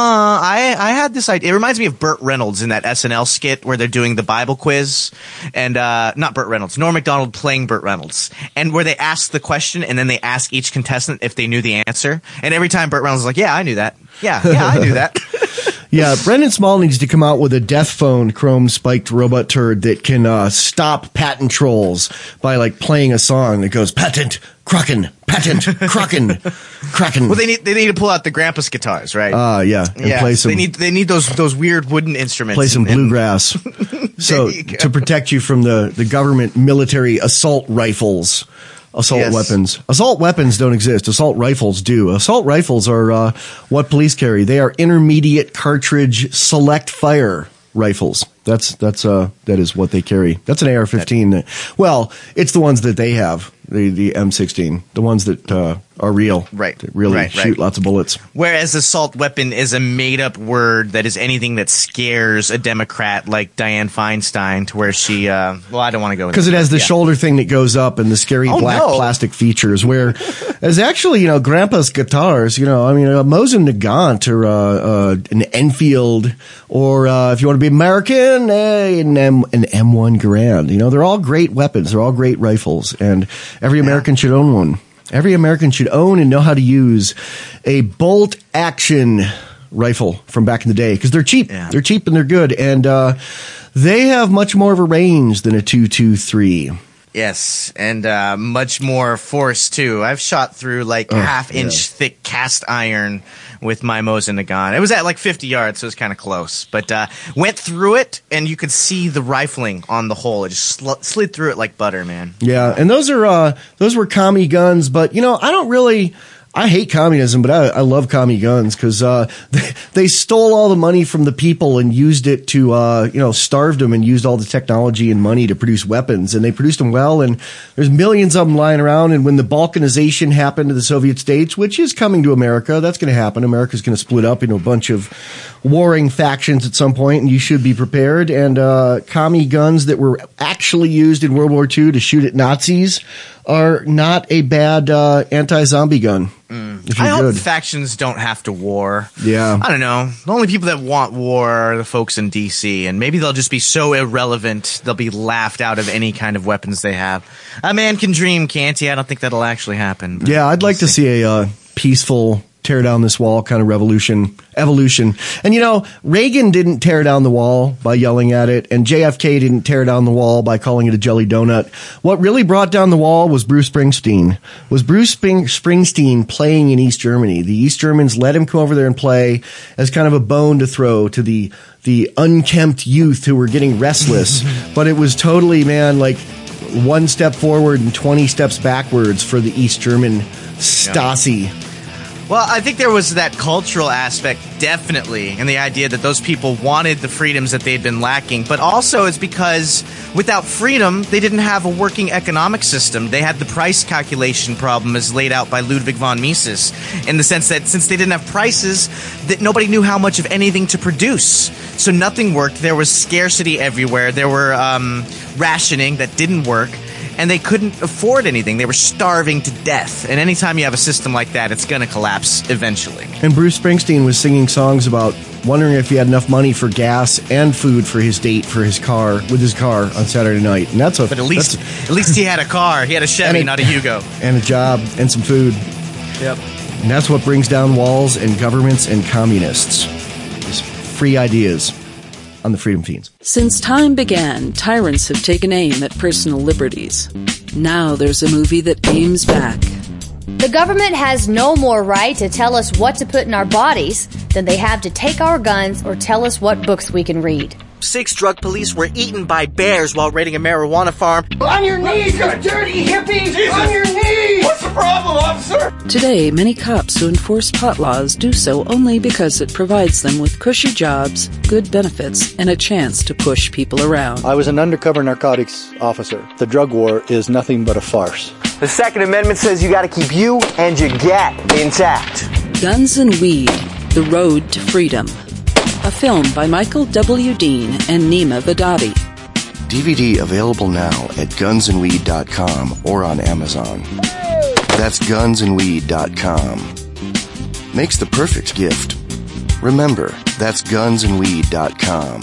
I had this idea. It reminds me of Burt Reynolds in that SNL skit where they're doing the Bible quiz, and not Burt Reynolds, Norm Macdonald playing Burt Reynolds, and where they ask the question and then they ask each contestant if they knew the answer, and every time Burt Reynolds is like, yeah, I knew that. Yeah, I knew that. Yeah, Brendan Small needs to come out with a death phone chrome spiked robot turd that can stop patent trolls by playing a song that goes patent Kraken, patent Kraken, Kraken. Well, they need to pull out the Grampus guitars, right? And play some. They need those weird wooden instruments. Play some bluegrass. So to protect you from the government military assault rifles. Assault weapons. Assault weapons don't exist. Assault rifles do. Assault rifles are what police carry. They are intermediate cartridge select fire rifles. That is what they carry. That's an AR-15. Well, it's the ones that they have. The M16, the ones that are real, right? That really shoot lots of bullets. Whereas assault weapon is a made-up word that is anything that scares a Democrat like Dianne Feinstein, to where she. I don't want to go because it has the shoulder thing that goes up and the scary black plastic features. Where, as actually, Grandpa's guitars, a Mosin Nagant or an Enfield, or if you want to be American, an M1 Garand. They're all great weapons. They're all great rifles, and every American should own one. Every American should own and know how to use a bolt-action rifle from back in the day because they're cheap. Yeah. They're cheap and they're good, and they have much more of a range than a .223. Yes, and much more force too. I've shot through half-inch thick cast iron with my Mosin Nagant. It was at 50 yards, so it was kind of close. But went through it, and you could see the rifling on the hole. It just slid through it like butter, man. Yeah, and those were commie guns. But I I hate communism, but I love commie guns because they stole all the money from the people and used it to starved them and used all the technology and money to produce weapons, and they produced them well. And there's millions of them lying around. And when the Balkanization happened to the Soviet states, which is coming to America, that's going to happen. America's going to split up into a bunch of warring factions at some point, and you should be prepared. And commie guns that were actually used in World War II to shoot at Nazis are not a bad anti-zombie gun. I hope factions don't have to war. Yeah. I don't know. The only people that want war are the folks in D.C., and maybe they'll just be so irrelevant they'll be laughed out of any kind of weapons they have. A man can dream, can't he? I don't think that'll actually happen. Yeah, I'd like to see a peaceful tear down this wall kind of evolution. And Reagan didn't tear down the wall by yelling at it, and JFK didn't tear down the wall by calling it a jelly donut. What really brought down the wall was Bruce Springsteen. Springsteen playing in East Germany. The East Germans let him come over there and play as kind of a bone to throw to the unkempt youth who were getting restless. But it was totally, man, like one step forward and 20 steps backwards for the East German Stasi. Well, I think there was that cultural aspect, definitely, and the idea that those people wanted the freedoms that they'd been lacking. But also it's because without freedom, they didn't have a working economic system. They had the price calculation problem as laid out by Ludwig von Mises, in the sense that since they didn't have prices, that nobody knew how much of anything to produce. So nothing worked. There was scarcity everywhere. There were rationing that didn't work. And they couldn't afford anything. They were starving to death. And anytime you have a system like that, it's going to collapse eventually. And Bruce Springsteen was singing songs about wondering if he had enough money for gas and food for his date with his car on Saturday night. And but at least he had a car. He had a Chevy, not a Yugo. And a job and some food. Yep. And that's what brings down walls and governments and communists. Is free ideas. On the Freedom Fiends. Since time began, tyrants have taken aim at personal liberties. Now there's a movie that aims back. The government has no more right to tell us what to put in our bodies than they have to take our guns or tell us what books we can read. 6 drug police were eaten by bears while raiding a marijuana farm. On your knees, you dirty hippies! Jesus. On your knees! What's the problem, officer? Today, many cops who enforce pot laws do so only because it provides them with cushy jobs, good benefits, and a chance to push people around. I was an undercover narcotics officer. The drug war is nothing but a farce. The Second Amendment says you gotta keep you and your gat intact. Guns and Weed, The Road to Freedom. A film by Michael W. Dean and Nima Vedadi. DVD available now at gunsandweed.com or on Amazon. That's gunsandweed.com. Makes the perfect gift. Remember, that's gunsandweed.com.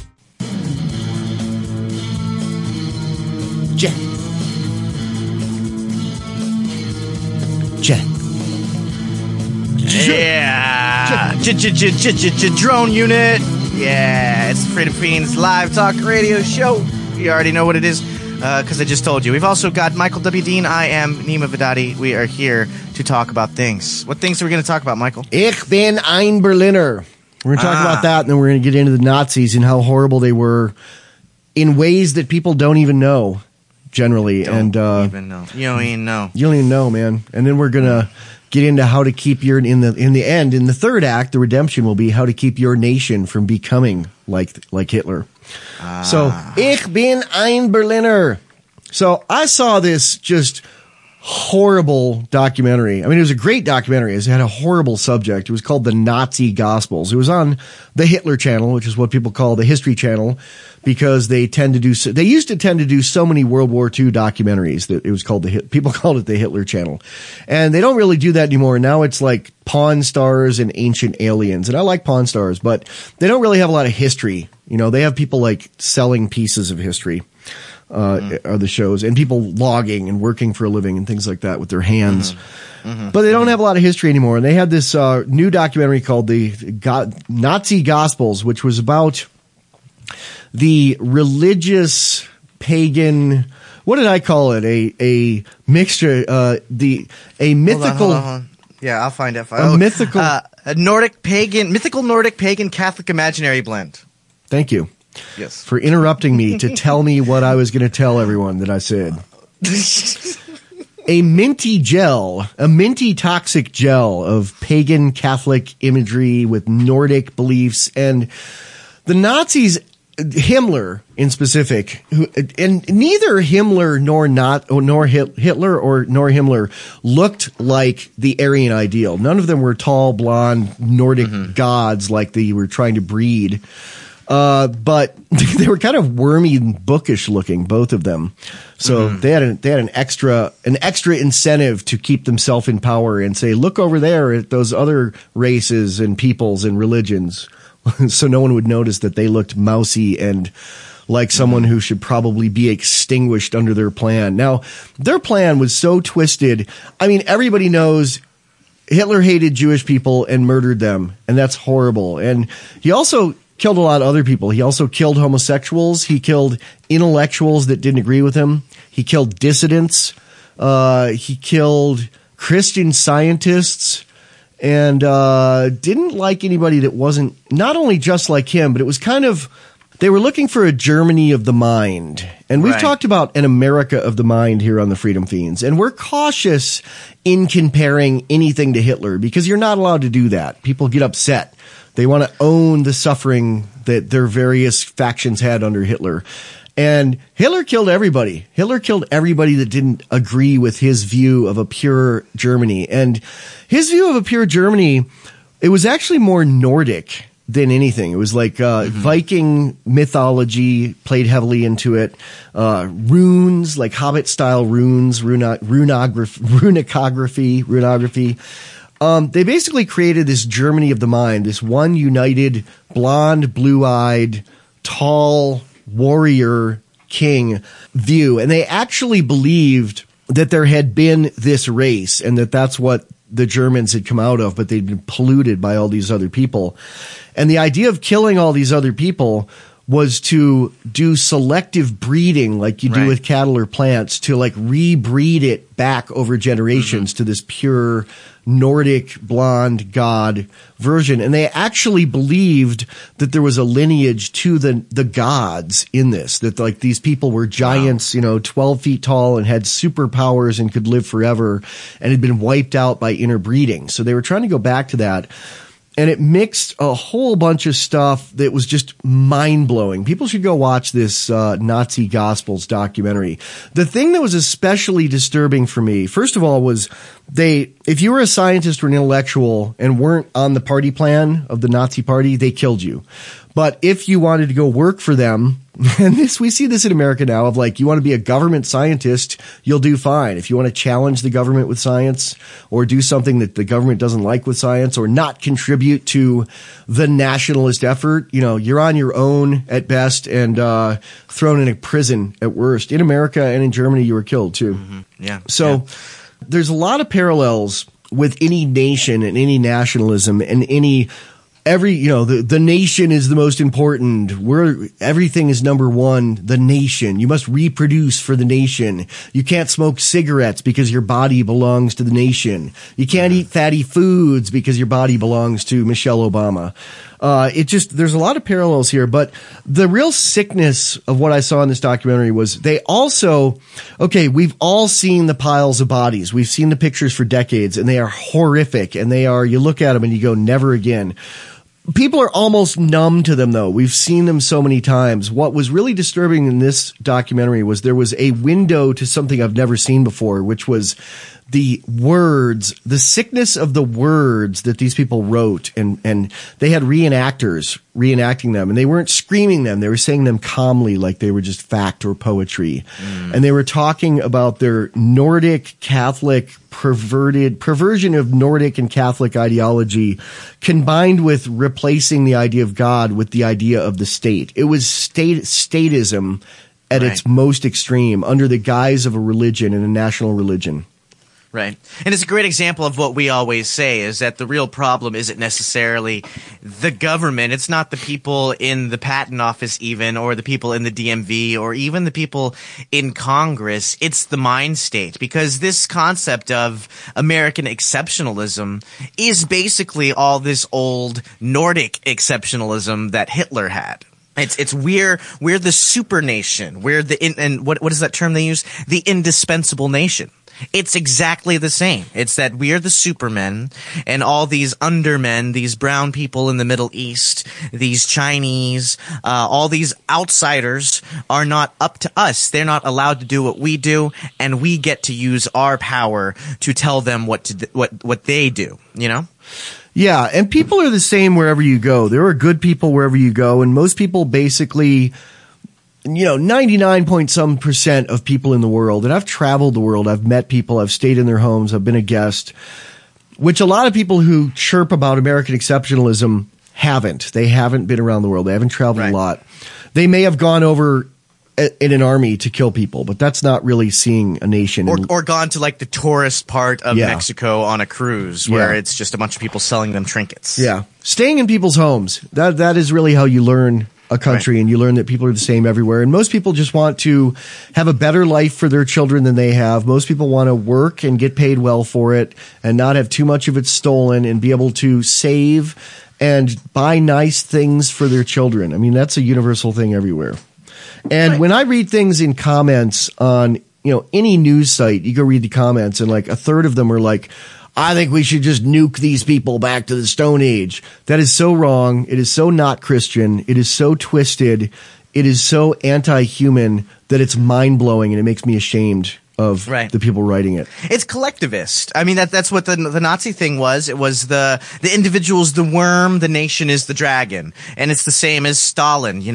Jack. Yeah. Drone unit. Yeah. It's the Freedom Fiends live talk radio show. You already know what it is because I just told you. We've also got Michael W. Dean. I am Nima Vedadi. We are here to talk about things. What things are we going to talk about, Michael? Ich bin ein Berliner. We're going to talk about that, and then we're going to get into the Nazis and how horrible they were in ways that people don't even know, generally. You don't even know. You don't even know. You don't even know, man. And then we're going to get into how to keep your in the end, in the third act, the redemption will be how to keep your nation from becoming like Hitler. So, ich bin ein Berliner. So I saw this just horrible documentary. I mean, it was a great documentary. It had a horrible subject. It was called The Nazi Gospels. It was on the Hitler Channel, which is what people call the History Channel, because they used to tend to do so many World War II documentaries that it was called people called it the Hitler Channel. And they don't really do that anymore. Now it's like Pawn Stars and Ancient Aliens. And I like Pawn Stars, but they don't really have a lot of history. You know, they have people like selling pieces of history. Are the shows, and people logging and working for a living and things like that with their hands. But they don't have a lot of history anymore. And they had this new documentary called the Nazi Gospels, which was about the religious pagan, what did I call it? A mixture, a mythical. Hold on. Yeah, I'll find it. Mythical. A mythical Nordic pagan Catholic imaginary blend. Thank you. Yes. For interrupting me to tell me what I was going to tell everyone that I said. a minty toxic gel of pagan Catholic imagery with Nordic beliefs. And the Nazis, Himmler in specific, and neither Himmler nor Himmler looked like the Aryan ideal. None of them were tall, blonde, Nordic gods like they were trying to breed. But they were kind of wormy and bookish looking, both of them. So they had an extra incentive to keep themselves in power and say, look over there at those other races and peoples and religions. So no one would notice that they looked mousy and like someone who should probably be extinguished under their plan. Now, their plan was so twisted. I mean, everybody knows Hitler hated Jewish people and murdered them, and that's horrible. And he also killed a lot of other people. He also killed homosexuals. He killed intellectuals that didn't agree with him. He killed dissidents. He killed Christian scientists. And didn't like anybody that wasn't not only just like him, but it was kind of, they were looking for a Germany of the mind. And we've talked about an America of the mind here on the Freedom Fiends. And we're cautious in comparing anything to Hitler because you're not allowed to do that. People get upset. They want to own the suffering that their various factions had under Hitler. And Hitler killed everybody. Hitler killed everybody that didn't agree with his view of a pure Germany. And his view of a pure Germany, it was actually more Nordic than anything. It was like Viking mythology played heavily into it. Runes, like Hobbit-style runes, runography. They basically created this Germany of the mind, this one united, blonde, blue-eyed, tall warrior king view. And they actually believed that there had been this race and that that's what the Germans had come out of, but they'd been polluted by all these other people. And the idea of killing all these other people was to do selective breeding like you do with cattle or plants to like rebreed it back over generations to this pure Nordic blonde god version. And they actually believed that there was a lineage to the gods in this, that like these people were giants, 12 feet tall and had superpowers and could live forever and had been wiped out by interbreeding. So they were trying to go back to that. And it mixed a whole bunch of stuff that was just mind-blowing. People should go watch this Nazi Gospels documentary. The thing that was especially disturbing for me, first of all, was if you were a scientist or an intellectual and weren't on the party plan of the Nazi party, they killed you. But if you wanted to go work for them, and we see this in America now of like, you want to be a government scientist, you'll do fine. If you want to challenge the government with science or do something that the government doesn't like with science or not contribute to the nationalist effort, you're on your own at best and thrown in a prison at worst. In America and in Germany, you were killed too. Yeah. So there's a lot of parallels with any nation and any nationalism and the nation is the most important. Everything is number one, the nation. You must reproduce for the nation. You can't smoke cigarettes because your body belongs to the nation. You can't eat fatty foods because your body belongs to Michelle Obama. There's a lot of parallels here, but the real sickness of what I saw in this documentary was we've all seen the piles of bodies. We've seen the pictures for decades and they are horrific and you look at them and you go, never again. People are almost numb to them, though. We've seen them so many times. What was really disturbing in this documentary was there was a window to something I've never seen before, which was the words, the sickness of the words that these people wrote. And they had reenactors reenacting them, and they weren't screaming them. They were saying them calmly like they were just fact or poetry. And they were talking about their Nordic Catholic perversion of Nordic and Catholic ideology combined with replacing the idea of God with the idea of the state. It was statism at its most extreme under the guise of a religion and a national religion. Right. And it's a great example of what we always say is that the real problem isn't necessarily the government. It's not the people in the patent office even, or the people in the DMV, or even the people in Congress. It's the mind state, because this concept of American exceptionalism is basically all this old Nordic exceptionalism that Hitler had. It's we're the super nation. We're and what is that term they use? The indispensable nation. It's exactly the same. It's that we are the supermen, and all these undermen, these brown people in the Middle East, these Chinese, all these outsiders are not up to us. They're not allowed to do what we do, and we get to use our power to tell them what they do, you know? Yeah, and people are the same wherever you go. There are good people wherever you go, and most people basically, 99% of people in the world, and I've traveled the world, I've met people, I've stayed in their homes, I've been a guest, which a lot of people who chirp about American exceptionalism haven't. They haven't been around the world. They haven't traveled a lot. They may have gone over in an army to kill people, but that's not really seeing a nation. Or gone to like the tourist part of Mexico on a cruise where it's just a bunch of people selling them trinkets. Yeah. Staying in people's homes. That is really how you learn a country, and you learn that people are the same everywhere. And most people just want to have a better life for their children than they have. Most people want to work and get paid well for it and not have too much of it stolen and be able to save and buy nice things for their children. I mean, that's a universal thing everywhere. And when I read things in comments on, any news site, you go read the comments and like a third of them are like, I think we should just nuke these people back to the Stone Age. That is so wrong. It is so not Christian. It is so twisted. It is so anti-human that it's mind-blowing, and it makes me ashamed of the people writing it. It's collectivist. I mean, that's what the Nazi thing was. It was the individual's the worm, the nation is the dragon. And it's the same as Stalin.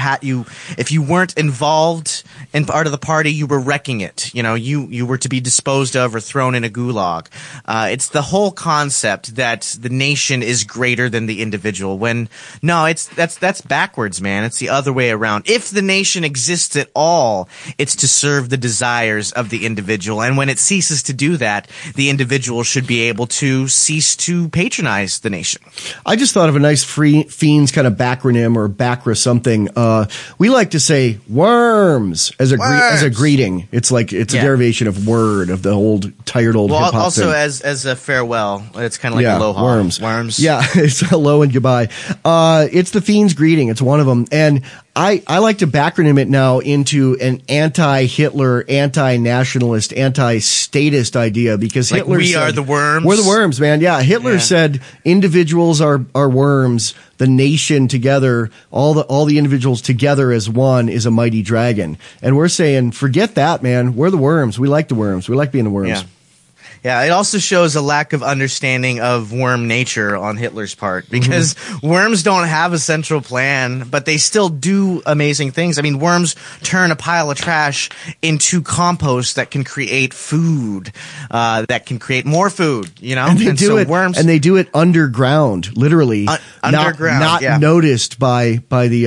If you weren't involved in part of the party, you were wrecking it. You were to be disposed of or thrown in a gulag. It's the whole concept that the nation is greater than the individual, when no, that's backwards, man. It's the other way around. If the nation exists at all, it's to serve the desires of the individual, and when it ceases to do that, the individual should be able to cease to patronize the nation. I just thought of a nice Fiends kind of backronym or BACRA something. We like to say worms as a greeting. It's like a derivation of word, of the tired old hip hop also thing. as a farewell. It's kind of like aloha. Worms. Yeah, it's hello and goodbye. It's the Fiends greeting. It's one of them, and I like to backronym it now into an anti-Hitler, anti-nationalist, anti-statist idea, because like Hitler we said, are the worms. We're the worms, man. Yeah, Hitler said individuals are worms. The nation together, all the individuals together as one, is a mighty dragon. And we're saying, forget that, man. We're the worms. We like the worms. We like being the worms. Yeah. Yeah, it also shows a lack of understanding of worm nature on Hitler's part, because worms don't have a central plan, but they still do amazing things. I mean, worms turn a pile of trash into compost that can create food, that can create more food, And they do it underground, literally. Underground, not noticed by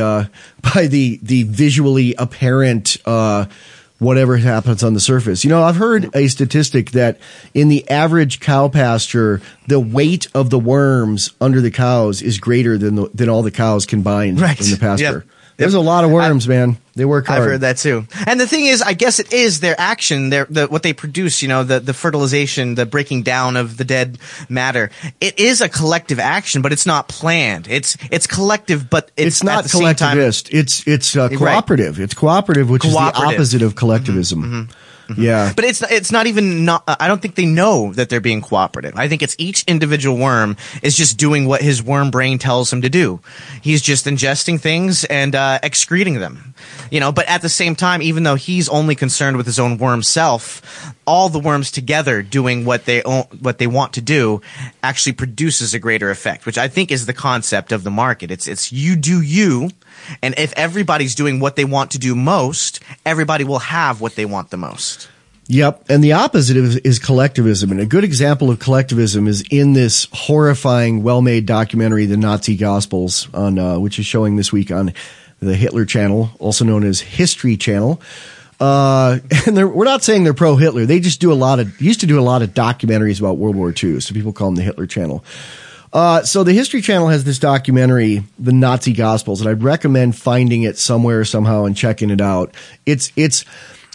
the visually apparent whatever happens on the surface. I've heard a statistic that in the average cow pasture, the weight of the worms under the cows is greater than all the cows combined in the pasture. Yep. There's a lot of worms, man. They work hard. I've heard that too. And the thing is, I guess it is their action, what they produce, the fertilization, the breaking down of the dead matter. It is a collective action, but it's not planned. It's collective, but it's not collectivist. It's cooperative. Right. It's cooperative, which is the opposite of collectivism. Yeah. But it's not even I don't think they know that they're being cooperative. I think it's each individual worm is just doing what his worm brain tells him to do. He's just ingesting things and excreting them. But at the same time, even though he's only concerned with his own worm self, all the worms together doing what they want to do actually produces a greater effect, which I think is the concept of the market. It's you do you, and if everybody's doing what they want to do most, everybody will have what they want the most. Yep. And the opposite is collectivism. And a good example of collectivism is in this horrifying, well-made documentary, The Nazi Gospels, which is showing this week on the Hitler Channel, also known as History Channel. And we're not saying they're pro-Hitler. They just used to do a lot of documentaries about World War II. So people call them the Hitler Channel. So the History Channel has this documentary, The Nazi Gospels, and I'd recommend finding it somewhere, somehow, and checking it out. It's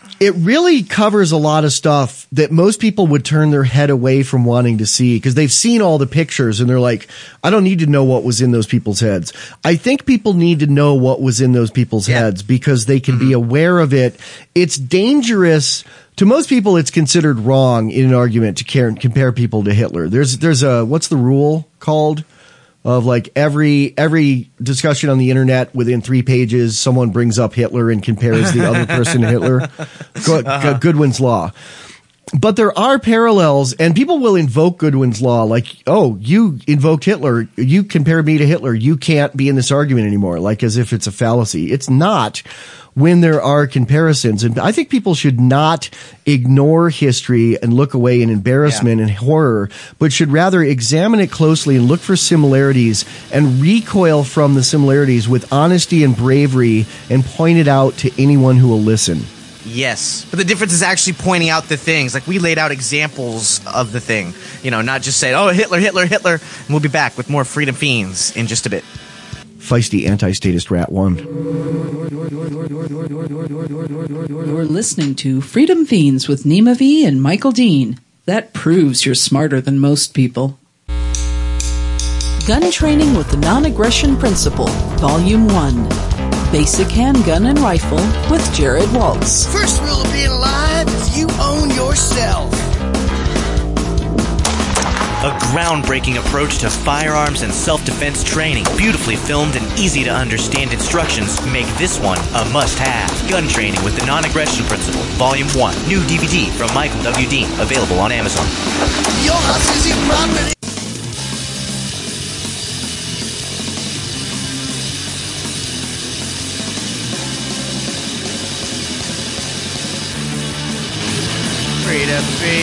it really covers a lot of stuff that most people would turn their head away from wanting to see because they've seen all the pictures and they're like, I don't need to know what was in those people's heads. I think people need to know what was in those people's heads because they can be aware of it. It's dangerous. To most people, it's considered wrong in an argument to compare people to Hitler. There's a, what's the rule called? Of like every discussion on the internet within 3 pages, someone brings up Hitler and compares the other person to Hitler. Goodwin's Law. But there are parallels, and people will invoke Goodwin's Law, like, oh, you invoked Hitler, you compared me to Hitler, you can't be in this argument anymore, like as if it's a fallacy. It's not when there are comparisons. And I think people should not ignore history and look away in embarrassment and horror, but should rather examine it closely and look for similarities and recoil from the similarities with honesty and bravery and point it out to anyone who will listen. Yes, but the difference is actually pointing out the things. Like, we laid out examples of the thing. You know, not just saying, oh, Hitler, Hitler, Hitler. And we'll be back with more Freedom Fiends in just a bit. Feisty anti-statist rat 1. You're listening to Freedom Fiends with Nima V and Michael Dean. That proves you're smarter than most people. Gun Training with the Non-Aggression Principle, Volume 1. Basic Handgun and Rifle with Jared Waltz. First rule of being alive is you own yourself. A groundbreaking approach to firearms and self-defense training. Beautifully filmed and easy to understand instructions make this one a must-have. Gun Training with the Non-Aggression Principle, Volume 1. New DVD from Michael W. Dean. Available on Amazon. Your house is your property. Freedom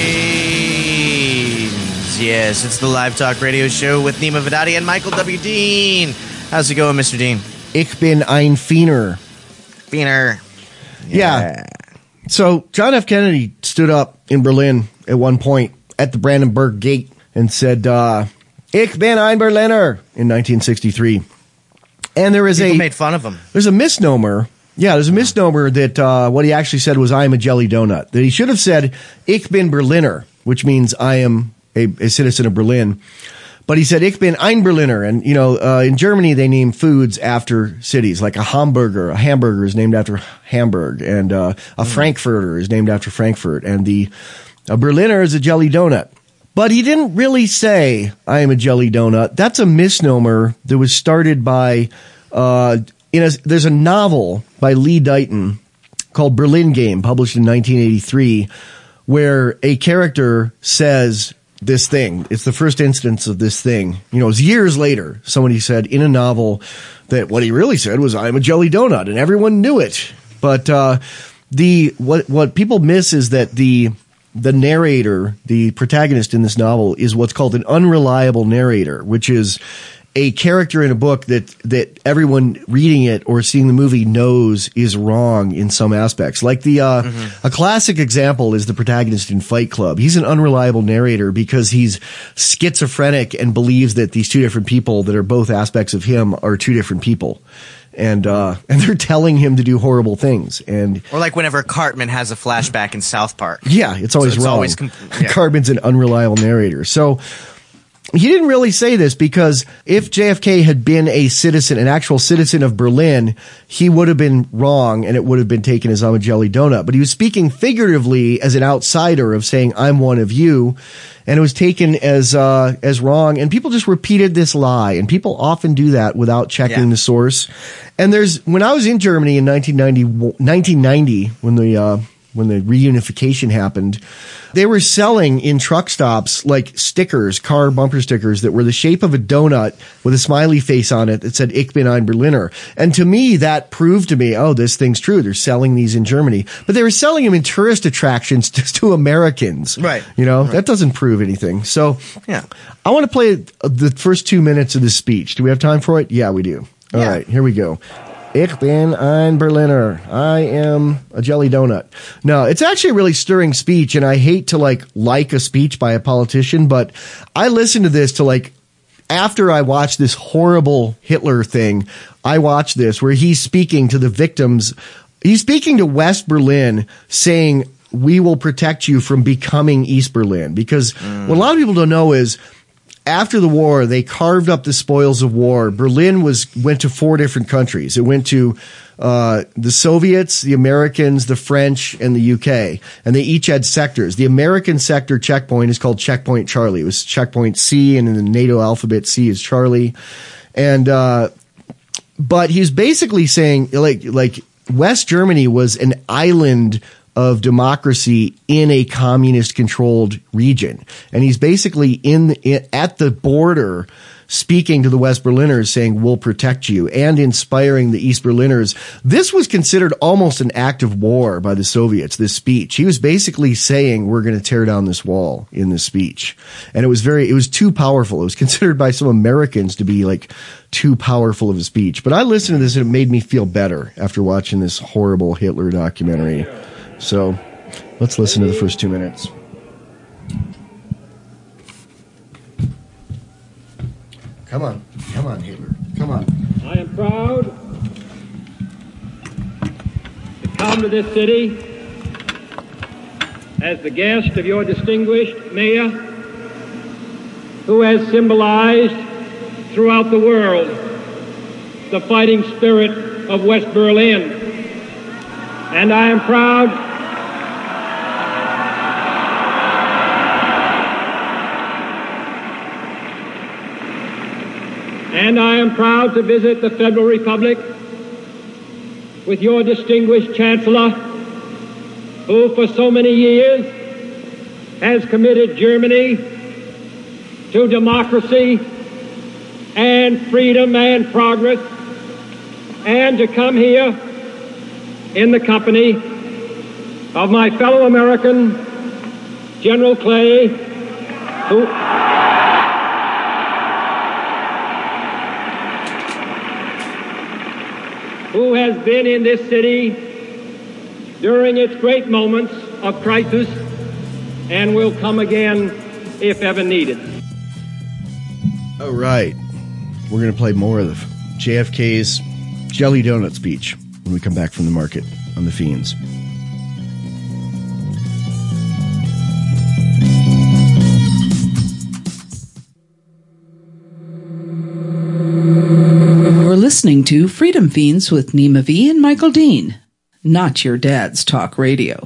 Fiends. Yes, it's the live talk radio show with Nima Vidadi and Michael W. Dean. How's it going, Mr. Dean? Ich bin ein Fiener. Fiener. Yeah. So John F. Kennedy stood up in Berlin at one point at the Brandenburg Gate and said, Ich bin ein Berliner in 1963. And there is People made fun of him. There's a misnomer. Yeah, there's a misnomer that what he actually said was, I am a jelly donut. That he should have said, Ich bin Berliner, which means I am a citizen of Berlin. But he said, Ich bin ein Berliner. And, you know, in Germany, they name foods after cities. Like a hamburger is named after Hamburg. And a Frankfurter is named after Frankfurt. And a Berliner is a jelly donut. But he didn't really say, I am a jelly donut. That's a misnomer that was started by, there's a novel by Lee Dighton called Berlin Game, published in 1983, where a character says this thing. It's the first instance of this thing. You know, it was years later, somebody said in a novel that what he really said was, I'm a jelly donut, and everyone knew it. But what people miss is that the narrator, the protagonist in this novel, is what's called an unreliable narrator, which is a character in a book that everyone reading it or seeing the movie knows is wrong in some aspects. Like a classic example is the protagonist in Fight Club. He's an unreliable narrator because he's schizophrenic and believes that these two different people that are both aspects of him are two different people. And they're telling him to do horrible things. Or like whenever Cartman has a flashback in South Park. Yeah, it's always wrong. Cartman's an unreliable narrator. So he didn't really say this because if JFK had been a citizen, an actual citizen of Berlin, he would have been wrong and it would have been taken as I'm a jelly donut. But he was speaking figuratively as an outsider of saying, I'm one of you. And it was taken as wrong. And people just repeated this lie. And people often do that without checking the source. And when I was in Germany in 1990, when the reunification happened, they were selling in truck stops like stickers, car bumper stickers that were the shape of a donut with a smiley face on it that said Ich bin ein Berliner. And to me, that proved to me, oh, this thing's true. They're selling these in Germany. But they were selling them in tourist attractions just to Americans. Right. You know, that doesn't prove anything. So I want to play the first 2 minutes of this speech. Do we have time for it? Yeah, we do. All right, here we go. Ich bin ein Berliner. I am a jelly donut. No, it's actually a really stirring speech, and I hate to like a speech by a politician, but I listened to this after I watched this horrible Hitler thing, I watched this where he's speaking to the victims He's speaking to West Berlin, saying, we will protect you from becoming East Berlin. Because what a lot of people don't know is, after the war, they carved up the spoils of war. Berlin went to 4 different countries. It went to the Soviets, the Americans, the French, and the UK. And they each had sectors. The American sector checkpoint is called Checkpoint Charlie. It was Checkpoint C, and in the NATO alphabet, C is Charlie. And but he's basically saying, like West Germany was an island of democracy in a communist-controlled region. And he's basically at the border speaking to the West Berliners saying, we'll protect you, and inspiring the East Berliners. This was considered almost an act of war by the Soviets, this speech. He was basically saying, we're going to tear down this wall in this speech. And it was too powerful. It was considered by some Americans to be like too powerful of a speech. But I listened to this and it made me feel better after watching this horrible Hitler documentary. So let's listen to the first 2 minutes. Come on, Hitler. Come on. I am proud to come to this city as the guest of your distinguished mayor, who has symbolized throughout the world the fighting spirit of West Berlin. And I am proud to visit the Federal Republic with your distinguished Chancellor, who for so many years has committed Germany to democracy and freedom and progress, and to come here in the company of my fellow American, General Clay, who has been in this city during its great moments of crisis and will come again if ever needed. All right. We're going to play more of JFK's Jelly Donut speech when we come back from the market on the Fiends. We're listening to Freedom Fiends with Nima V and Michael Dean. Not your dad's talk radio.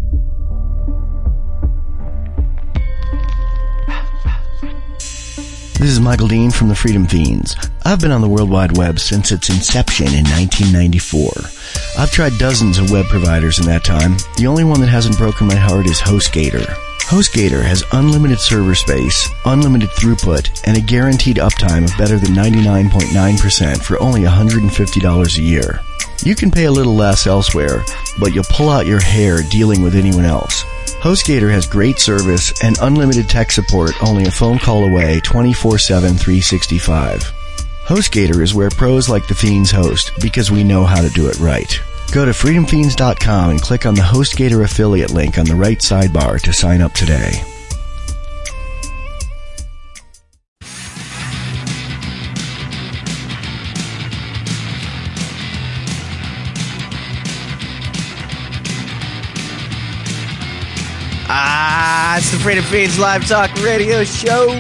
This is Michael Dean from the Freedom Fiends. I've been on the World Wide Web since its inception in 1994. I've tried dozens of web providers in that time. The only one that hasn't broken my heart is HostGator. HostGator has unlimited server space, unlimited throughput, and a guaranteed uptime of better than 99.9% for only $150 a year. You can pay a little less elsewhere, but you'll pull out your hair dealing with anyone else. HostGator has great service and unlimited tech support only a phone call away 24/7, 365. HostGator is where pros like the Fiends host because we know how to do it right. Go to freedomfiends.com and click on the HostGator affiliate link on the right sidebar to sign up today. It's the Freedom Fiends Live Talk Radio Show.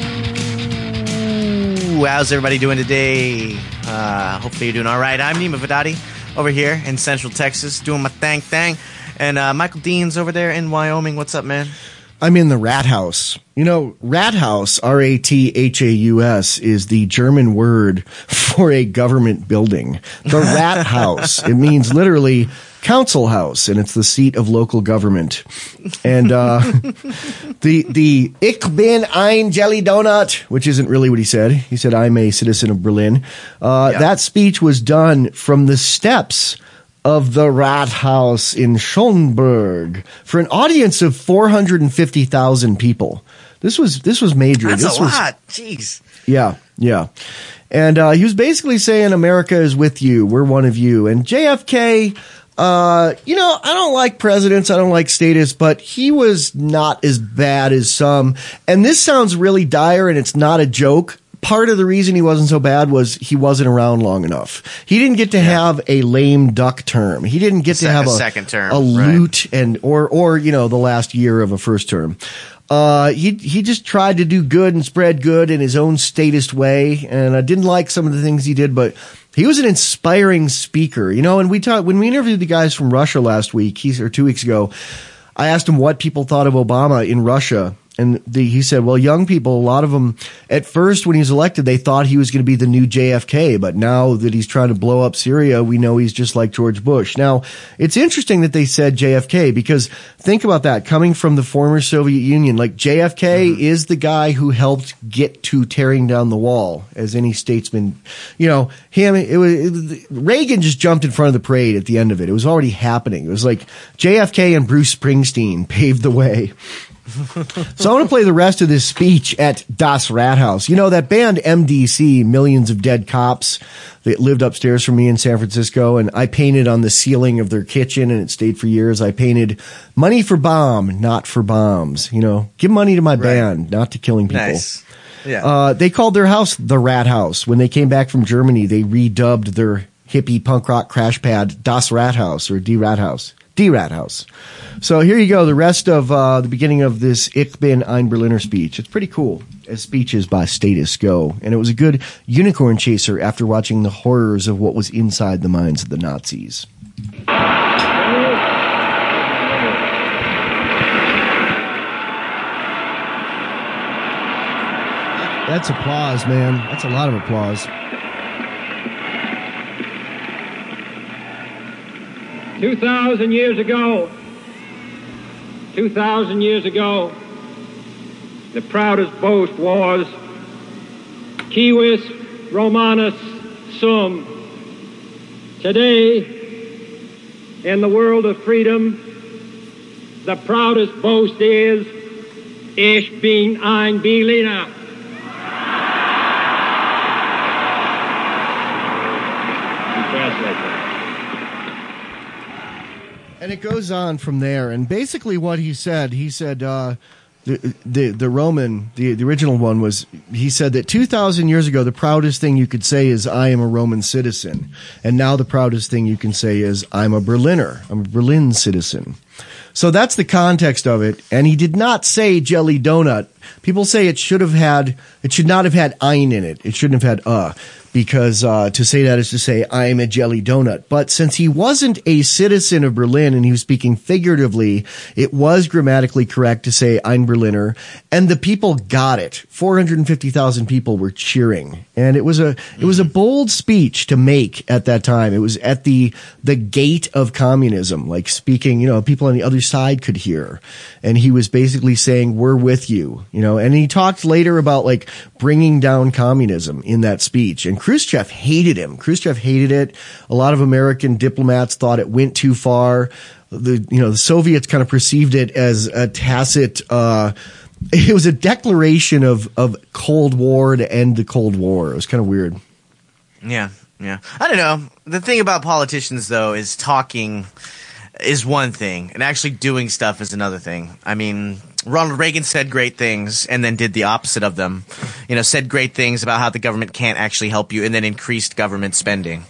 How's everybody doing today? Hopefully you're doing all right. I'm Nima Vedati over here in Central Texas doing my thing. And Michael Dean's over there in Wyoming. What's up, man? I'm in the Rat House. You know, Rat House, R-A-T-H-A-U-S, is the German word for a government building. The Rat House. It means literally council house, and it's the seat of local government. And the Ich bin ein Jelly Donut, which isn't really what he said. He said, I'm a citizen of Berlin. That speech was done from the steps of the Rathaus in Schönberg for an audience of 450,000 people. This was major. That's a lot. Jeez. Yeah. And he was basically saying, America is with you. We're one of you. And JFK, I don't like presidents. I don't like statists, but he was not as bad as some. And this sounds really dire and it's not a joke, part of the reason he wasn't so bad was he wasn't around long enough. He didn't get to have a lame duck term. He didn't get to have a second term, a loot or the last year of a first term. He just tried to do good and spread good in his own statist way, and I didn't like some of the things he did, but he was an inspiring speaker, and when we interviewed the guys from Russia last week, or 2 weeks ago, I asked him what people thought of Obama in Russia. And he said, well, young people, a lot of them, at first when he was elected, they thought he was going to be the new JFK. But now that he's trying to blow up Syria, we know he's just like George Bush. Now, it's interesting that they said JFK, because think about that. Coming from the former Soviet Union, like JFK is the guy who helped get to tearing down the wall, as any statesman. Reagan just jumped in front of the parade at the end of it. It was already happening. It was like JFK and Bruce Springsteen paved the way. So I want to play the rest of this speech at Das Rathaus. That band MDC, Millions of Dead Cops, that lived upstairs from me in San Francisco, and I painted on the ceiling of their kitchen, and it stayed for years. I painted "Money for Bomb, not for bombs." Give money to my band, not to killing people. Nice. Yeah. They called their house the Rathaus. When they came back from Germany, they redubbed their hippie punk rock crash pad Das Rathaus, or Die Rathaus. Die Rathaus. So here you go, the rest of the beginning of this Ich bin ein Berliner speech. It's pretty cool, as speeches by statists go. And it was a good unicorn chaser after watching the horrors of what was inside the minds of the Nazis. That's applause, man. That's a lot of applause. 2,000 years ago, the proudest boast was Civis Romanus Sum. Today, in the world of freedom, the proudest boast is Ich bin ein Berliner. And it goes on from there. And basically what he said, the original one was, he said that 2,000 years ago, the proudest thing you could say is, I am a Roman citizen. And now the proudest thing you can say is, I'm a Berliner. I'm a Berlin citizen. So that's the context of it. And he did not say jelly donut. People say it should not have had ein in it. It shouldn't have had because to say that is to say, I am a jelly donut. But since he wasn't a citizen of Berlin and he was speaking figuratively, it was grammatically correct to say ein Berliner. And the people got it. 450,000 people were cheering. And it was a bold speech to make at that time. It was at the gate of communism, like speaking, people on the other side could hear. And he was basically saying, we're with you, and he talked later about like bringing down communism in that speech. And Khrushchev hated him. Khrushchev hated it. A lot of American diplomats thought it went too far. The Soviets kind of perceived it as a tacit, it was a declaration of Cold War to end the Cold War. It was kind of weird. Yeah. I don't know. The thing about politicians, though, is talking is one thing, and actually doing stuff is another thing. I mean, Ronald Reagan said great things and then did the opposite of them. Said great things about how the government can't actually help you and then increased government spending.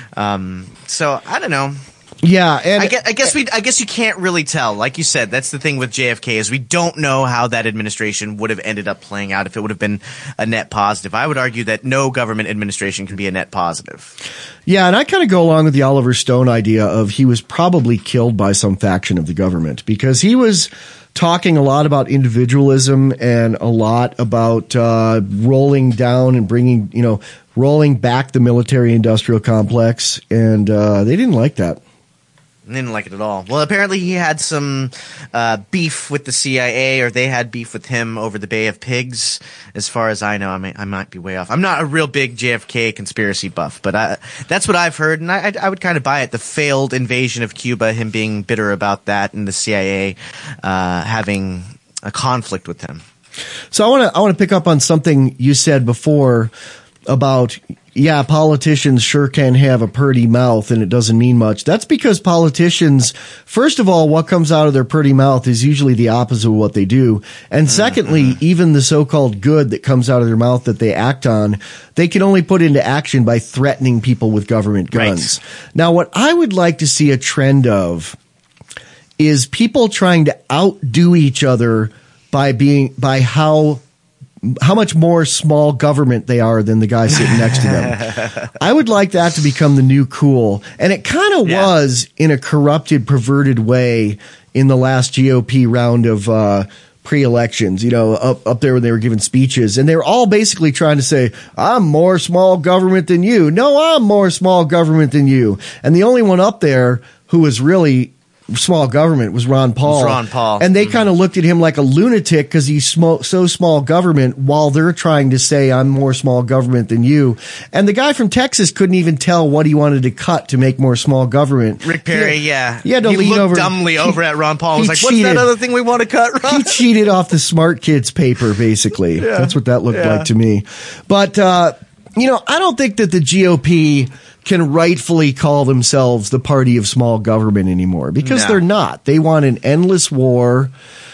So I don't know. Yeah, and I guess you can't really tell. Like you said, that's the thing with JFK is we don't know how that administration would have ended up playing out if it would have been a net positive. I would argue that no government administration can be a net positive. Yeah, and I kind of go along with the Oliver Stone idea of he was probably killed by some faction of the government because he was talking a lot about individualism and a lot about rolling down and rolling back the military-industrial complex, and they didn't like that. They didn't like it at all. Well, apparently he had some beef with the CIA, or they had beef with him over the Bay of Pigs. As far as I know, I might be way off. I'm not a real big JFK conspiracy buff, but that's what I've heard, and I would kind of buy it. The failed invasion of Cuba, him being bitter about that, and the CIA having a conflict with him. So I want to pick up on something you said before about yeah, politicians sure can have a pretty mouth and it doesn't mean much. That's because politicians, first of all, what comes out of their pretty mouth is usually the opposite of what they do. And secondly, even the so-called good that comes out of their mouth that they act on, they can only put into action by threatening people with government guns. Right. Now, what I would like to see a trend of is people trying to outdo each other by how much more small government they are than the guy sitting next to them. I would like that to become the new cool. And it kind of was in a corrupted, perverted way in the last GOP round of pre-elections, up there when they were giving speeches. And they were all basically trying to say, I'm more small government than you. No, I'm more small government than you. And the only one up there who was really small government was Ron Paul. And they kind of looked at him like a lunatic because he's so small government while they're trying to say I'm more small government than you. And the guy from Texas couldn't even tell what he wanted to cut to make more small government. Rick Perry, He had to lean looked dumbly over at Ron Paul and was like, what's that other thing we want to cut, Ron? He cheated off the Smart Kids paper, basically. That's what that looked like to me. But, I don't think that the GOP can rightfully call themselves the party of small government anymore because they're not. They want an endless war.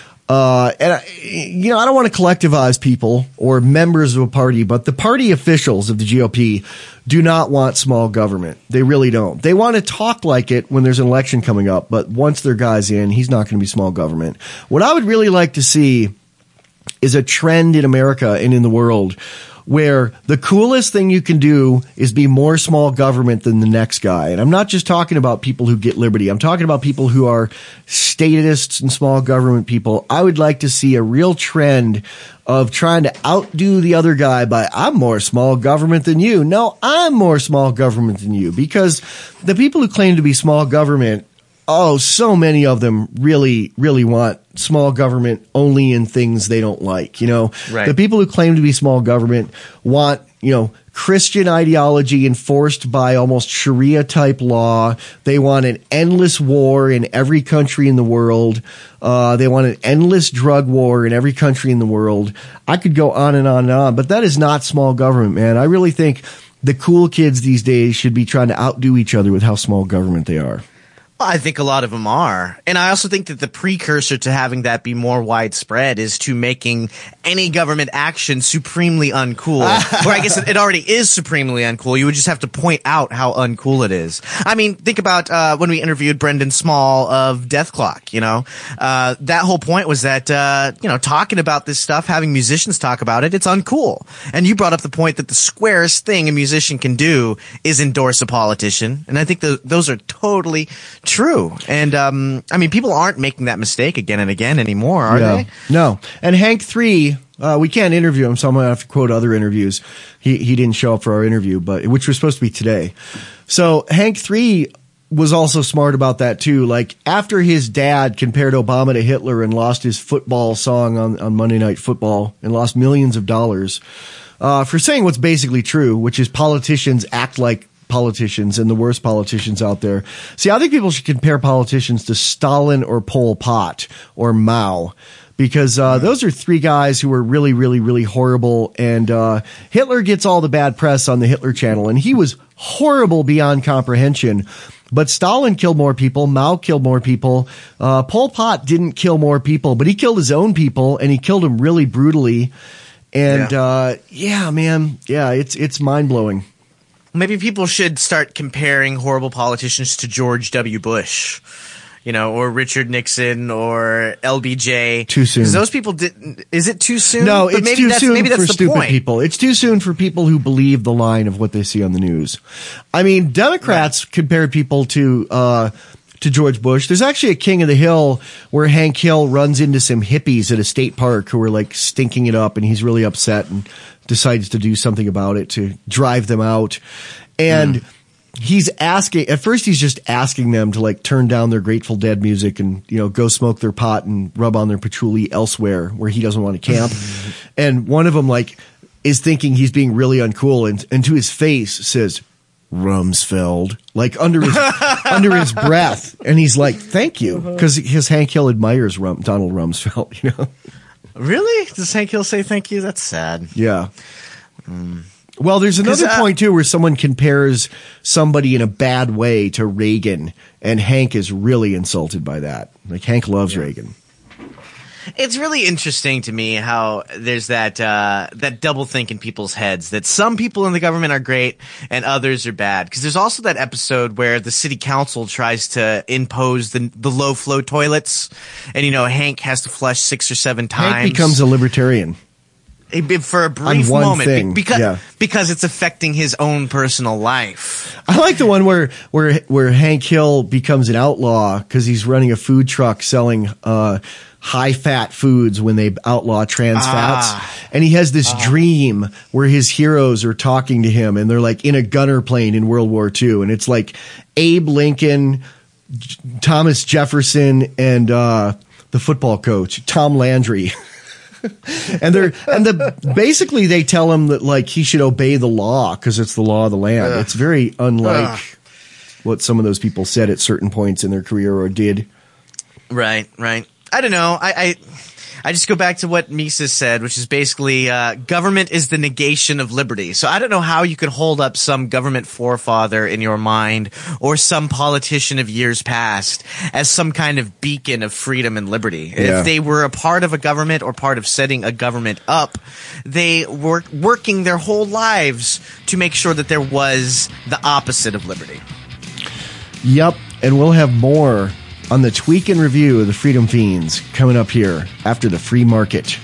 I don't want to collectivize people or members of a party, but the party officials of the GOP do not want small government. They really don't. They want to talk like it when there's an election coming up, but once their guy's in, he's not going to be small government. What I would really like to see is a trend in America and in the world where the coolest thing you can do is be more small government than the next guy. And I'm not just talking about people who get liberty. I'm talking about people who are statists and small government people. I would like to see a real trend of trying to outdo the other guy by, I'm more small government than you. No, I'm more small government than you. Because the people who claim to be small government, so many of them really, really want small government only in things they don't like. Right. The people who claim to be small government want, Christian ideology enforced by almost Sharia type law. They want an endless war in every country in the world. They want an endless drug war in every country in the world. I could go on and on and on, but that is not small government, man. I really think the cool kids these days should be trying to outdo each other with how small government they are. I think a lot of them are. And I also think that the precursor to having that be more widespread is to making any government action supremely uncool. Or I guess it already is supremely uncool. You would just have to point out how uncool it is. I mean, think about when we interviewed Brendan Small of Death Clock, that whole point was that, talking about this stuff, having musicians talk about it, it's uncool. And you brought up the point that the squarest thing a musician can do is endorse a politician. And I think those are totally true. And, people aren't making that mistake again and again anymore, are they? No. And Hank 3, we can't interview him, so I'm going to have to quote other interviews. He didn't show up for our interview, which was supposed to be today. So Hank 3 was also smart about that too. Like after his dad compared Obama to Hitler and lost his football song on Monday Night Football and lost millions of dollars, for saying what's basically true, which is politicians act like politicians and the worst politicians out there. See, I think people should compare politicians to Stalin or Pol Pot or Mao because those are three guys who were really, really, really horrible. And Hitler gets all the bad press on the Hitler Channel, and he was horrible beyond comprehension. But Stalin killed more people. Mao killed more people. Pol Pot didn't kill more people, but he killed his own people, and he killed them really brutally. And it's mind-blowing. Maybe people should start comparing horrible politicians to George W. Bush, or Richard Nixon or LBJ. Too soon. Because those people didn't. Is it too soon? No, it's too soon for stupid point. people. It's too soon for people who believe the line of what they see on the news. I mean, Democrats compared people to George Bush. There's actually a King of the Hill where Hank Hill runs into some hippies at a state park who are like stinking it up, and he's really upset and decides to do something about it to drive them out. And he's just asking them to like turn down their Grateful Dead music and, go smoke their pot and rub on their patchouli elsewhere where he doesn't want to camp. And one of them is thinking he's being really uncool and to his face says, Rumsfeld, like under his breath. And he's like, thank you. Because his Hank Hill admires Donald Rumsfeld, Really? Does Hank Hill say thank you? That's sad. Yeah. Well, there's another point, too, where someone compares somebody in a bad way to Reagan, and Hank is really insulted by that. Like, Hank loves Reagan. It's really interesting to me how there's that double think in people's heads, that some people in the government are great and others are bad. Because there's also that episode where the city council tries to impose the low flow toilets, and Hank has to flush 6 or 7 times. Hank becomes a libertarian. For a brief moment, because it's affecting his own personal life. I like the one where Hank Hill becomes an outlaw because he's running a food truck selling high fat foods when they outlaw trans fats, and he has this dream where his heroes are talking to him, and they're like in a gunner plane in World War II, and it's like Abe Lincoln, Thomas Jefferson, and the football coach Tom Landry. Basically they tell him that like he should obey the law because it's the law of the land. It's very unlike what some of those people said at certain points in their career or did. Right. I don't know. I just go back to what Mises said, which is basically government is the negation of liberty. So I don't know how you could hold up some government forefather in your mind or some politician of years past as some kind of beacon of freedom and liberty. Yeah. If they were a part of a government or part of setting a government up, they were working their whole lives to make sure that there was the opposite of liberty. Yep, and we'll have more on the Tweak and Review of the Freedom Fiends coming up here after the free market.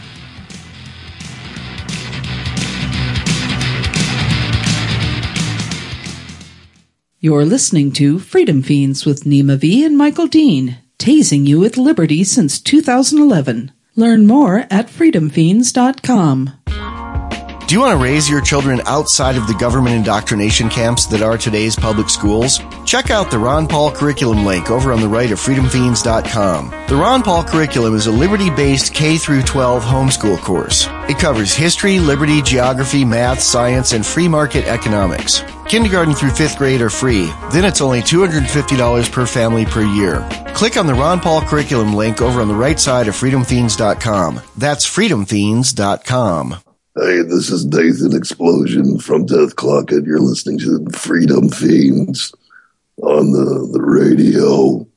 You're listening to Freedom Fiends with Nima V and Michael Dean, tasing you with liberty since 2011. Learn more at freedomfiends.com. Do you want to raise your children outside of the government indoctrination camps that are today's public schools? Check out the Ron Paul curriculum link over on the right of freedomfiends.com. The Ron Paul curriculum is a liberty-based K-12 homeschool course. It covers history, liberty, geography, math, science, and free market economics. Kindergarten through 5th grade are free. Then it's only $250 per family per year. Click on the Ron Paul curriculum link over on the right side of freedomfiends.com. That's freedomfiends.com. Hey, this is Nathan Explosion from Death Clock, and you're listening to Freedom Fiends on the radio.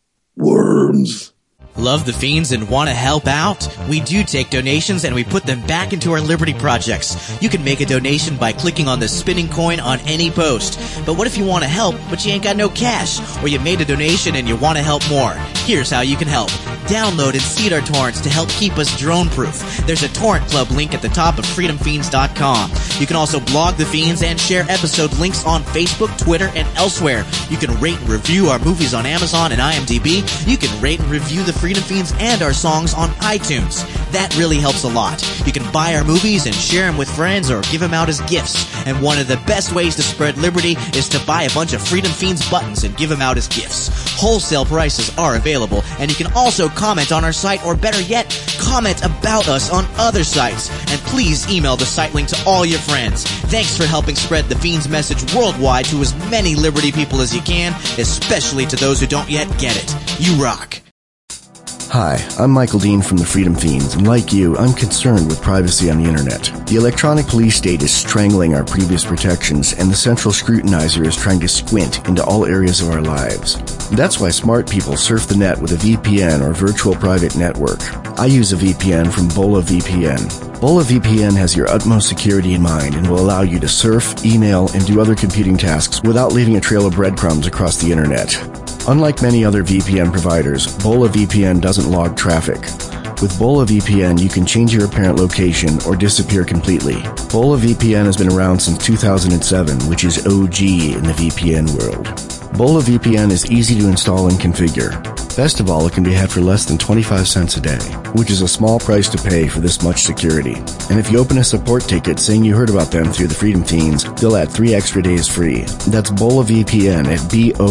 Worms. Love the Fiends and want to help out? We do take donations and we put them back into our Liberty projects. You can make a donation by clicking on the spinning coin on any post. But what if you want to help, but you ain't got no cash? Or you made a donation and you want to help more? Here's how you can help. Download and seed our torrents to help keep us drone-proof. There's a torrent club link at the top of freedomfiends.com. You can also blog the Fiends and share episode links on Facebook, Twitter, and elsewhere. You can rate and review our movies on Amazon and IMDb. You can rate and review the Freedom Fiends and our songs on iTunes. That really helps a lot. You can buy our movies and share them with friends or give them out as gifts. And one of the best ways to spread liberty is to buy a bunch of Freedom Fiends buttons and give them out as gifts. Wholesale prices are available, and you can also comment on our site, or better yet, comment about us on other sites. And please email the site link to all your friends. Thanks for helping spread the Fiends message worldwide to as many liberty people as you can, especially to those who don't yet get it. You rock. Hi, I'm Michael Dean from the Freedom Fiends, and like you, I'm concerned with privacy on the internet. The electronic police state is strangling our previous protections, and the central scrutinizer is trying to squint into all areas of our lives. That's why smart people surf the net with a VPN or virtual private network. I use a VPN from Bola VPN. Bola VPN has your utmost security in mind and will allow you to surf, email, and do other computing tasks without leaving a trail of breadcrumbs across the internet. Unlike many other VPN providers, Bola VPN doesn't log traffic. With Bola VPN, you can change your apparent location or disappear completely. Bola VPN has been around since 2007, which is OG in the VPN world. Bola VPN is easy to install and configure. Best of all, it can be had for less than 25 cents a day, which is a small price to pay for this much security. And if you open a support ticket saying you heard about them through the Freedom Fiends, they'll add 3 extra days free. That's Bola VPN at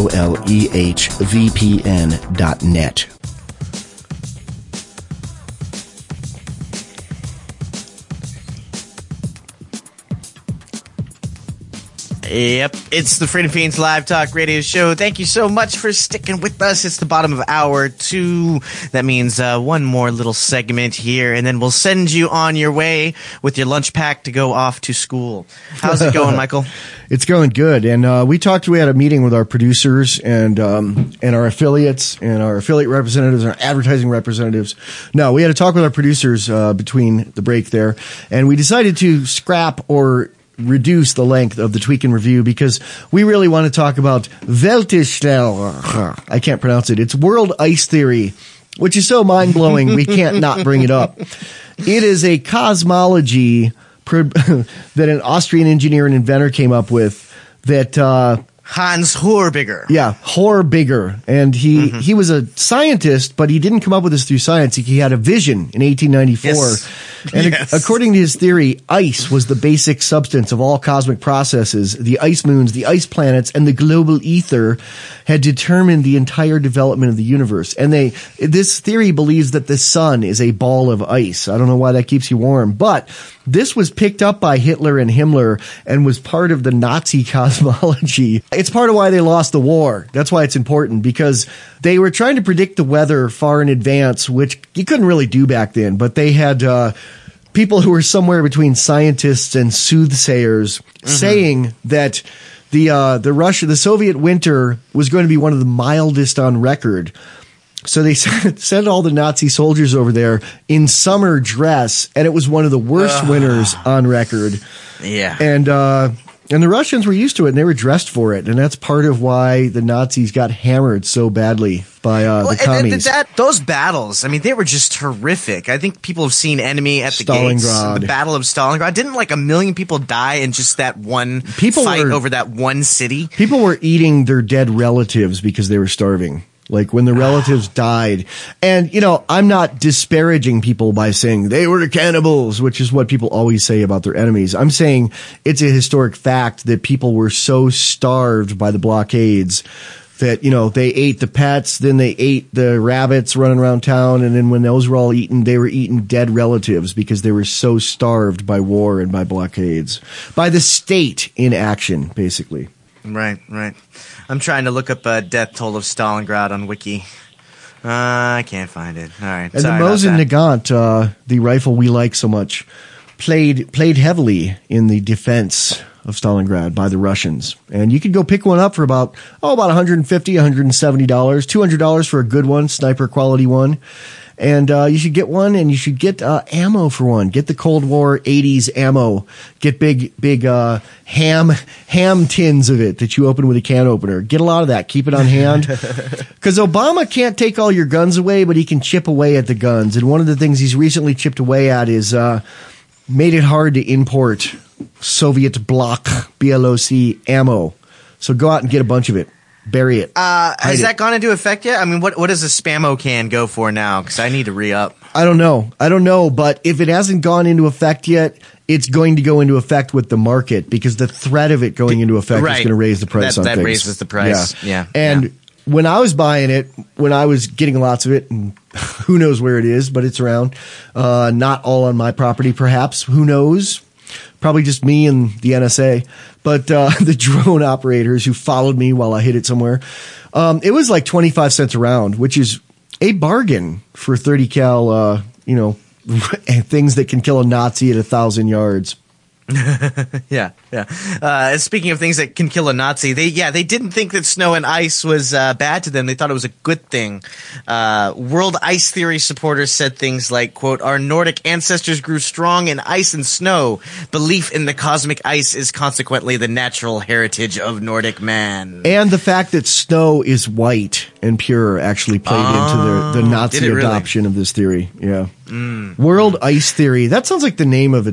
BOLEHVPN.net. Yep, it's the Freedom Fiends Live Talk Radio Show. Thank you so much for sticking with us. It's the bottom of hour 2. That means one more little segment here, and then we'll send you on your way with your lunch pack to go off to school. How's it going, Michael? It's going good, and we had a meeting with our producers and our affiliates and our affiliate representatives and our advertising representatives. No, we had to talk with our producers between the break there, and we decided to scrap or reduce the length of the Tweak and Review because we really want to talk about Weltestell. I can't pronounce it. It's World Ice Theory, which is so mind-blowing we can't not bring it up. It is a cosmology that an Austrian engineer and inventor came up with that Hans Horbiger. Yeah, Horbiger. And he was a scientist, but he didn't come up with this through science. He had a vision in 1894. Yes. And according to his theory, ice was the basic substance of all cosmic processes. The ice moons, the ice planets, and the global ether had determined the entire development of the universe. And this theory believes that the sun is a ball of ice. I don't know why that keeps you warm, but this was picked up by Hitler and Himmler and was part of the Nazi cosmology. It's part of why they lost the war. That's why it's important, because they were trying to predict the weather far in advance, which you couldn't really do back then, but they had people who were somewhere between scientists and soothsayers saying that the Soviet winter was going to be one of the mildest on record. So they sent all the Nazi soldiers over there in summer dress, and it was one of the worst winters on record. Yeah. And the Russians were used to it, and they were dressed for it, and that's part of why the Nazis got hammered so badly by the commies. Those battles, I mean, they were just horrific. I think people have seen Enemy at the Gates, the Battle of Stalingrad. Didn't like 1 million people die in just that one fight over that one city? People were eating their dead relatives because they were starving. Like when the relatives died. And, I'm not disparaging people by saying they were cannibals, which is what people always say about their enemies. I'm saying it's a historic fact that people were so starved by the blockades that, they ate the pets, then they ate the rabbits running around town. And then when those were all eaten, they were eating dead relatives because they were so starved by war and by blockades, by the state in action, basically. Right. I'm trying to look up Death Toll of Stalingrad on Wiki. I can't find it. All right. And the Mosin Nagant, the rifle we like so much, played heavily in the defense of Stalingrad by the Russians. And you could go pick one up for about $150, $170, $200 for a good one, sniper quality one. And you should get one, and you should get ammo for one. Get the Cold War 80s ammo. Get big ham tins of it that you open with a can opener. Get a lot of that. Keep it on hand. Because Obama can't take all your guns away, but he can chip away at the guns. And one of the things he's recently chipped away at is made it hard to import Soviet bloc BLOC ammo. So go out and get a bunch of it. Bury it. Has that gone into effect yet? I mean, what does a Spammo can go for now? Because I need to re-up. I don't know. But if it hasn't gone into effect yet, it's going to go into effect with the market because the threat of it going into effect is going to raise the price on things. That raises the price. Yeah. And when I was buying it, when I was getting lots of it, and who knows where it is, but it's around. Not all on my property, perhaps. Who knows? Probably just me and the NSA, but the drone operators who followed me while I hit it somewhere. It was like 25 cents a round, which is a bargain for 30 cal, things that can kill a Nazi at 1,000 yards. Yeah. Speaking of things that can kill a Nazi, they didn't think that snow and ice was bad to them. They thought it was a good thing. World Ice Theory supporters said things like, quote, "Our Nordic ancestors grew strong in ice and snow. Belief in the cosmic ice is consequently the natural heritage of Nordic man." And the fact that snow is white and pure actually played into the Nazi adoption of this theory. Yeah. World Ice Theory. That sounds like the name of a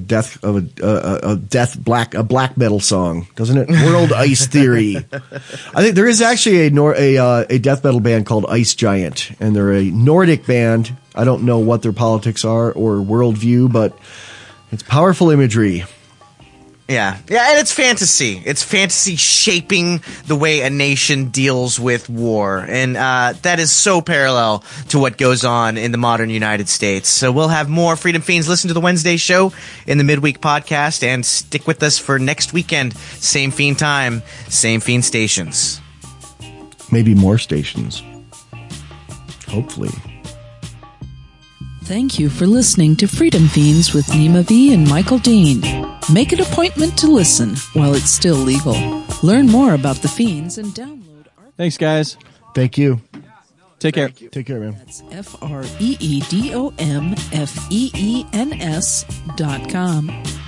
black metal song, doesn't it? World Ice Theory. I think there is actually a death metal band called Ice Giant, and they're a Nordic band. I don't know what their politics are or worldview, but it's powerful imagery. Yeah, and it's fantasy. It's fantasy shaping the way a nation deals with war. And that is so parallel to what goes on in the modern United States. So we'll have more Freedom Fiends. Listen to the Wednesday show in the midweek podcast and stick with us for next weekend. Same Fiend time, same Fiend stations. Maybe more stations. Hopefully. Thank you for listening to Freedom Fiends with Nima V and Michael Dean. Make an appointment to listen while it's still legal. Learn more about the Fiends and download our... Thanks, guys. Thank you. Take care. Take care, man. That's FreedomFeens.com.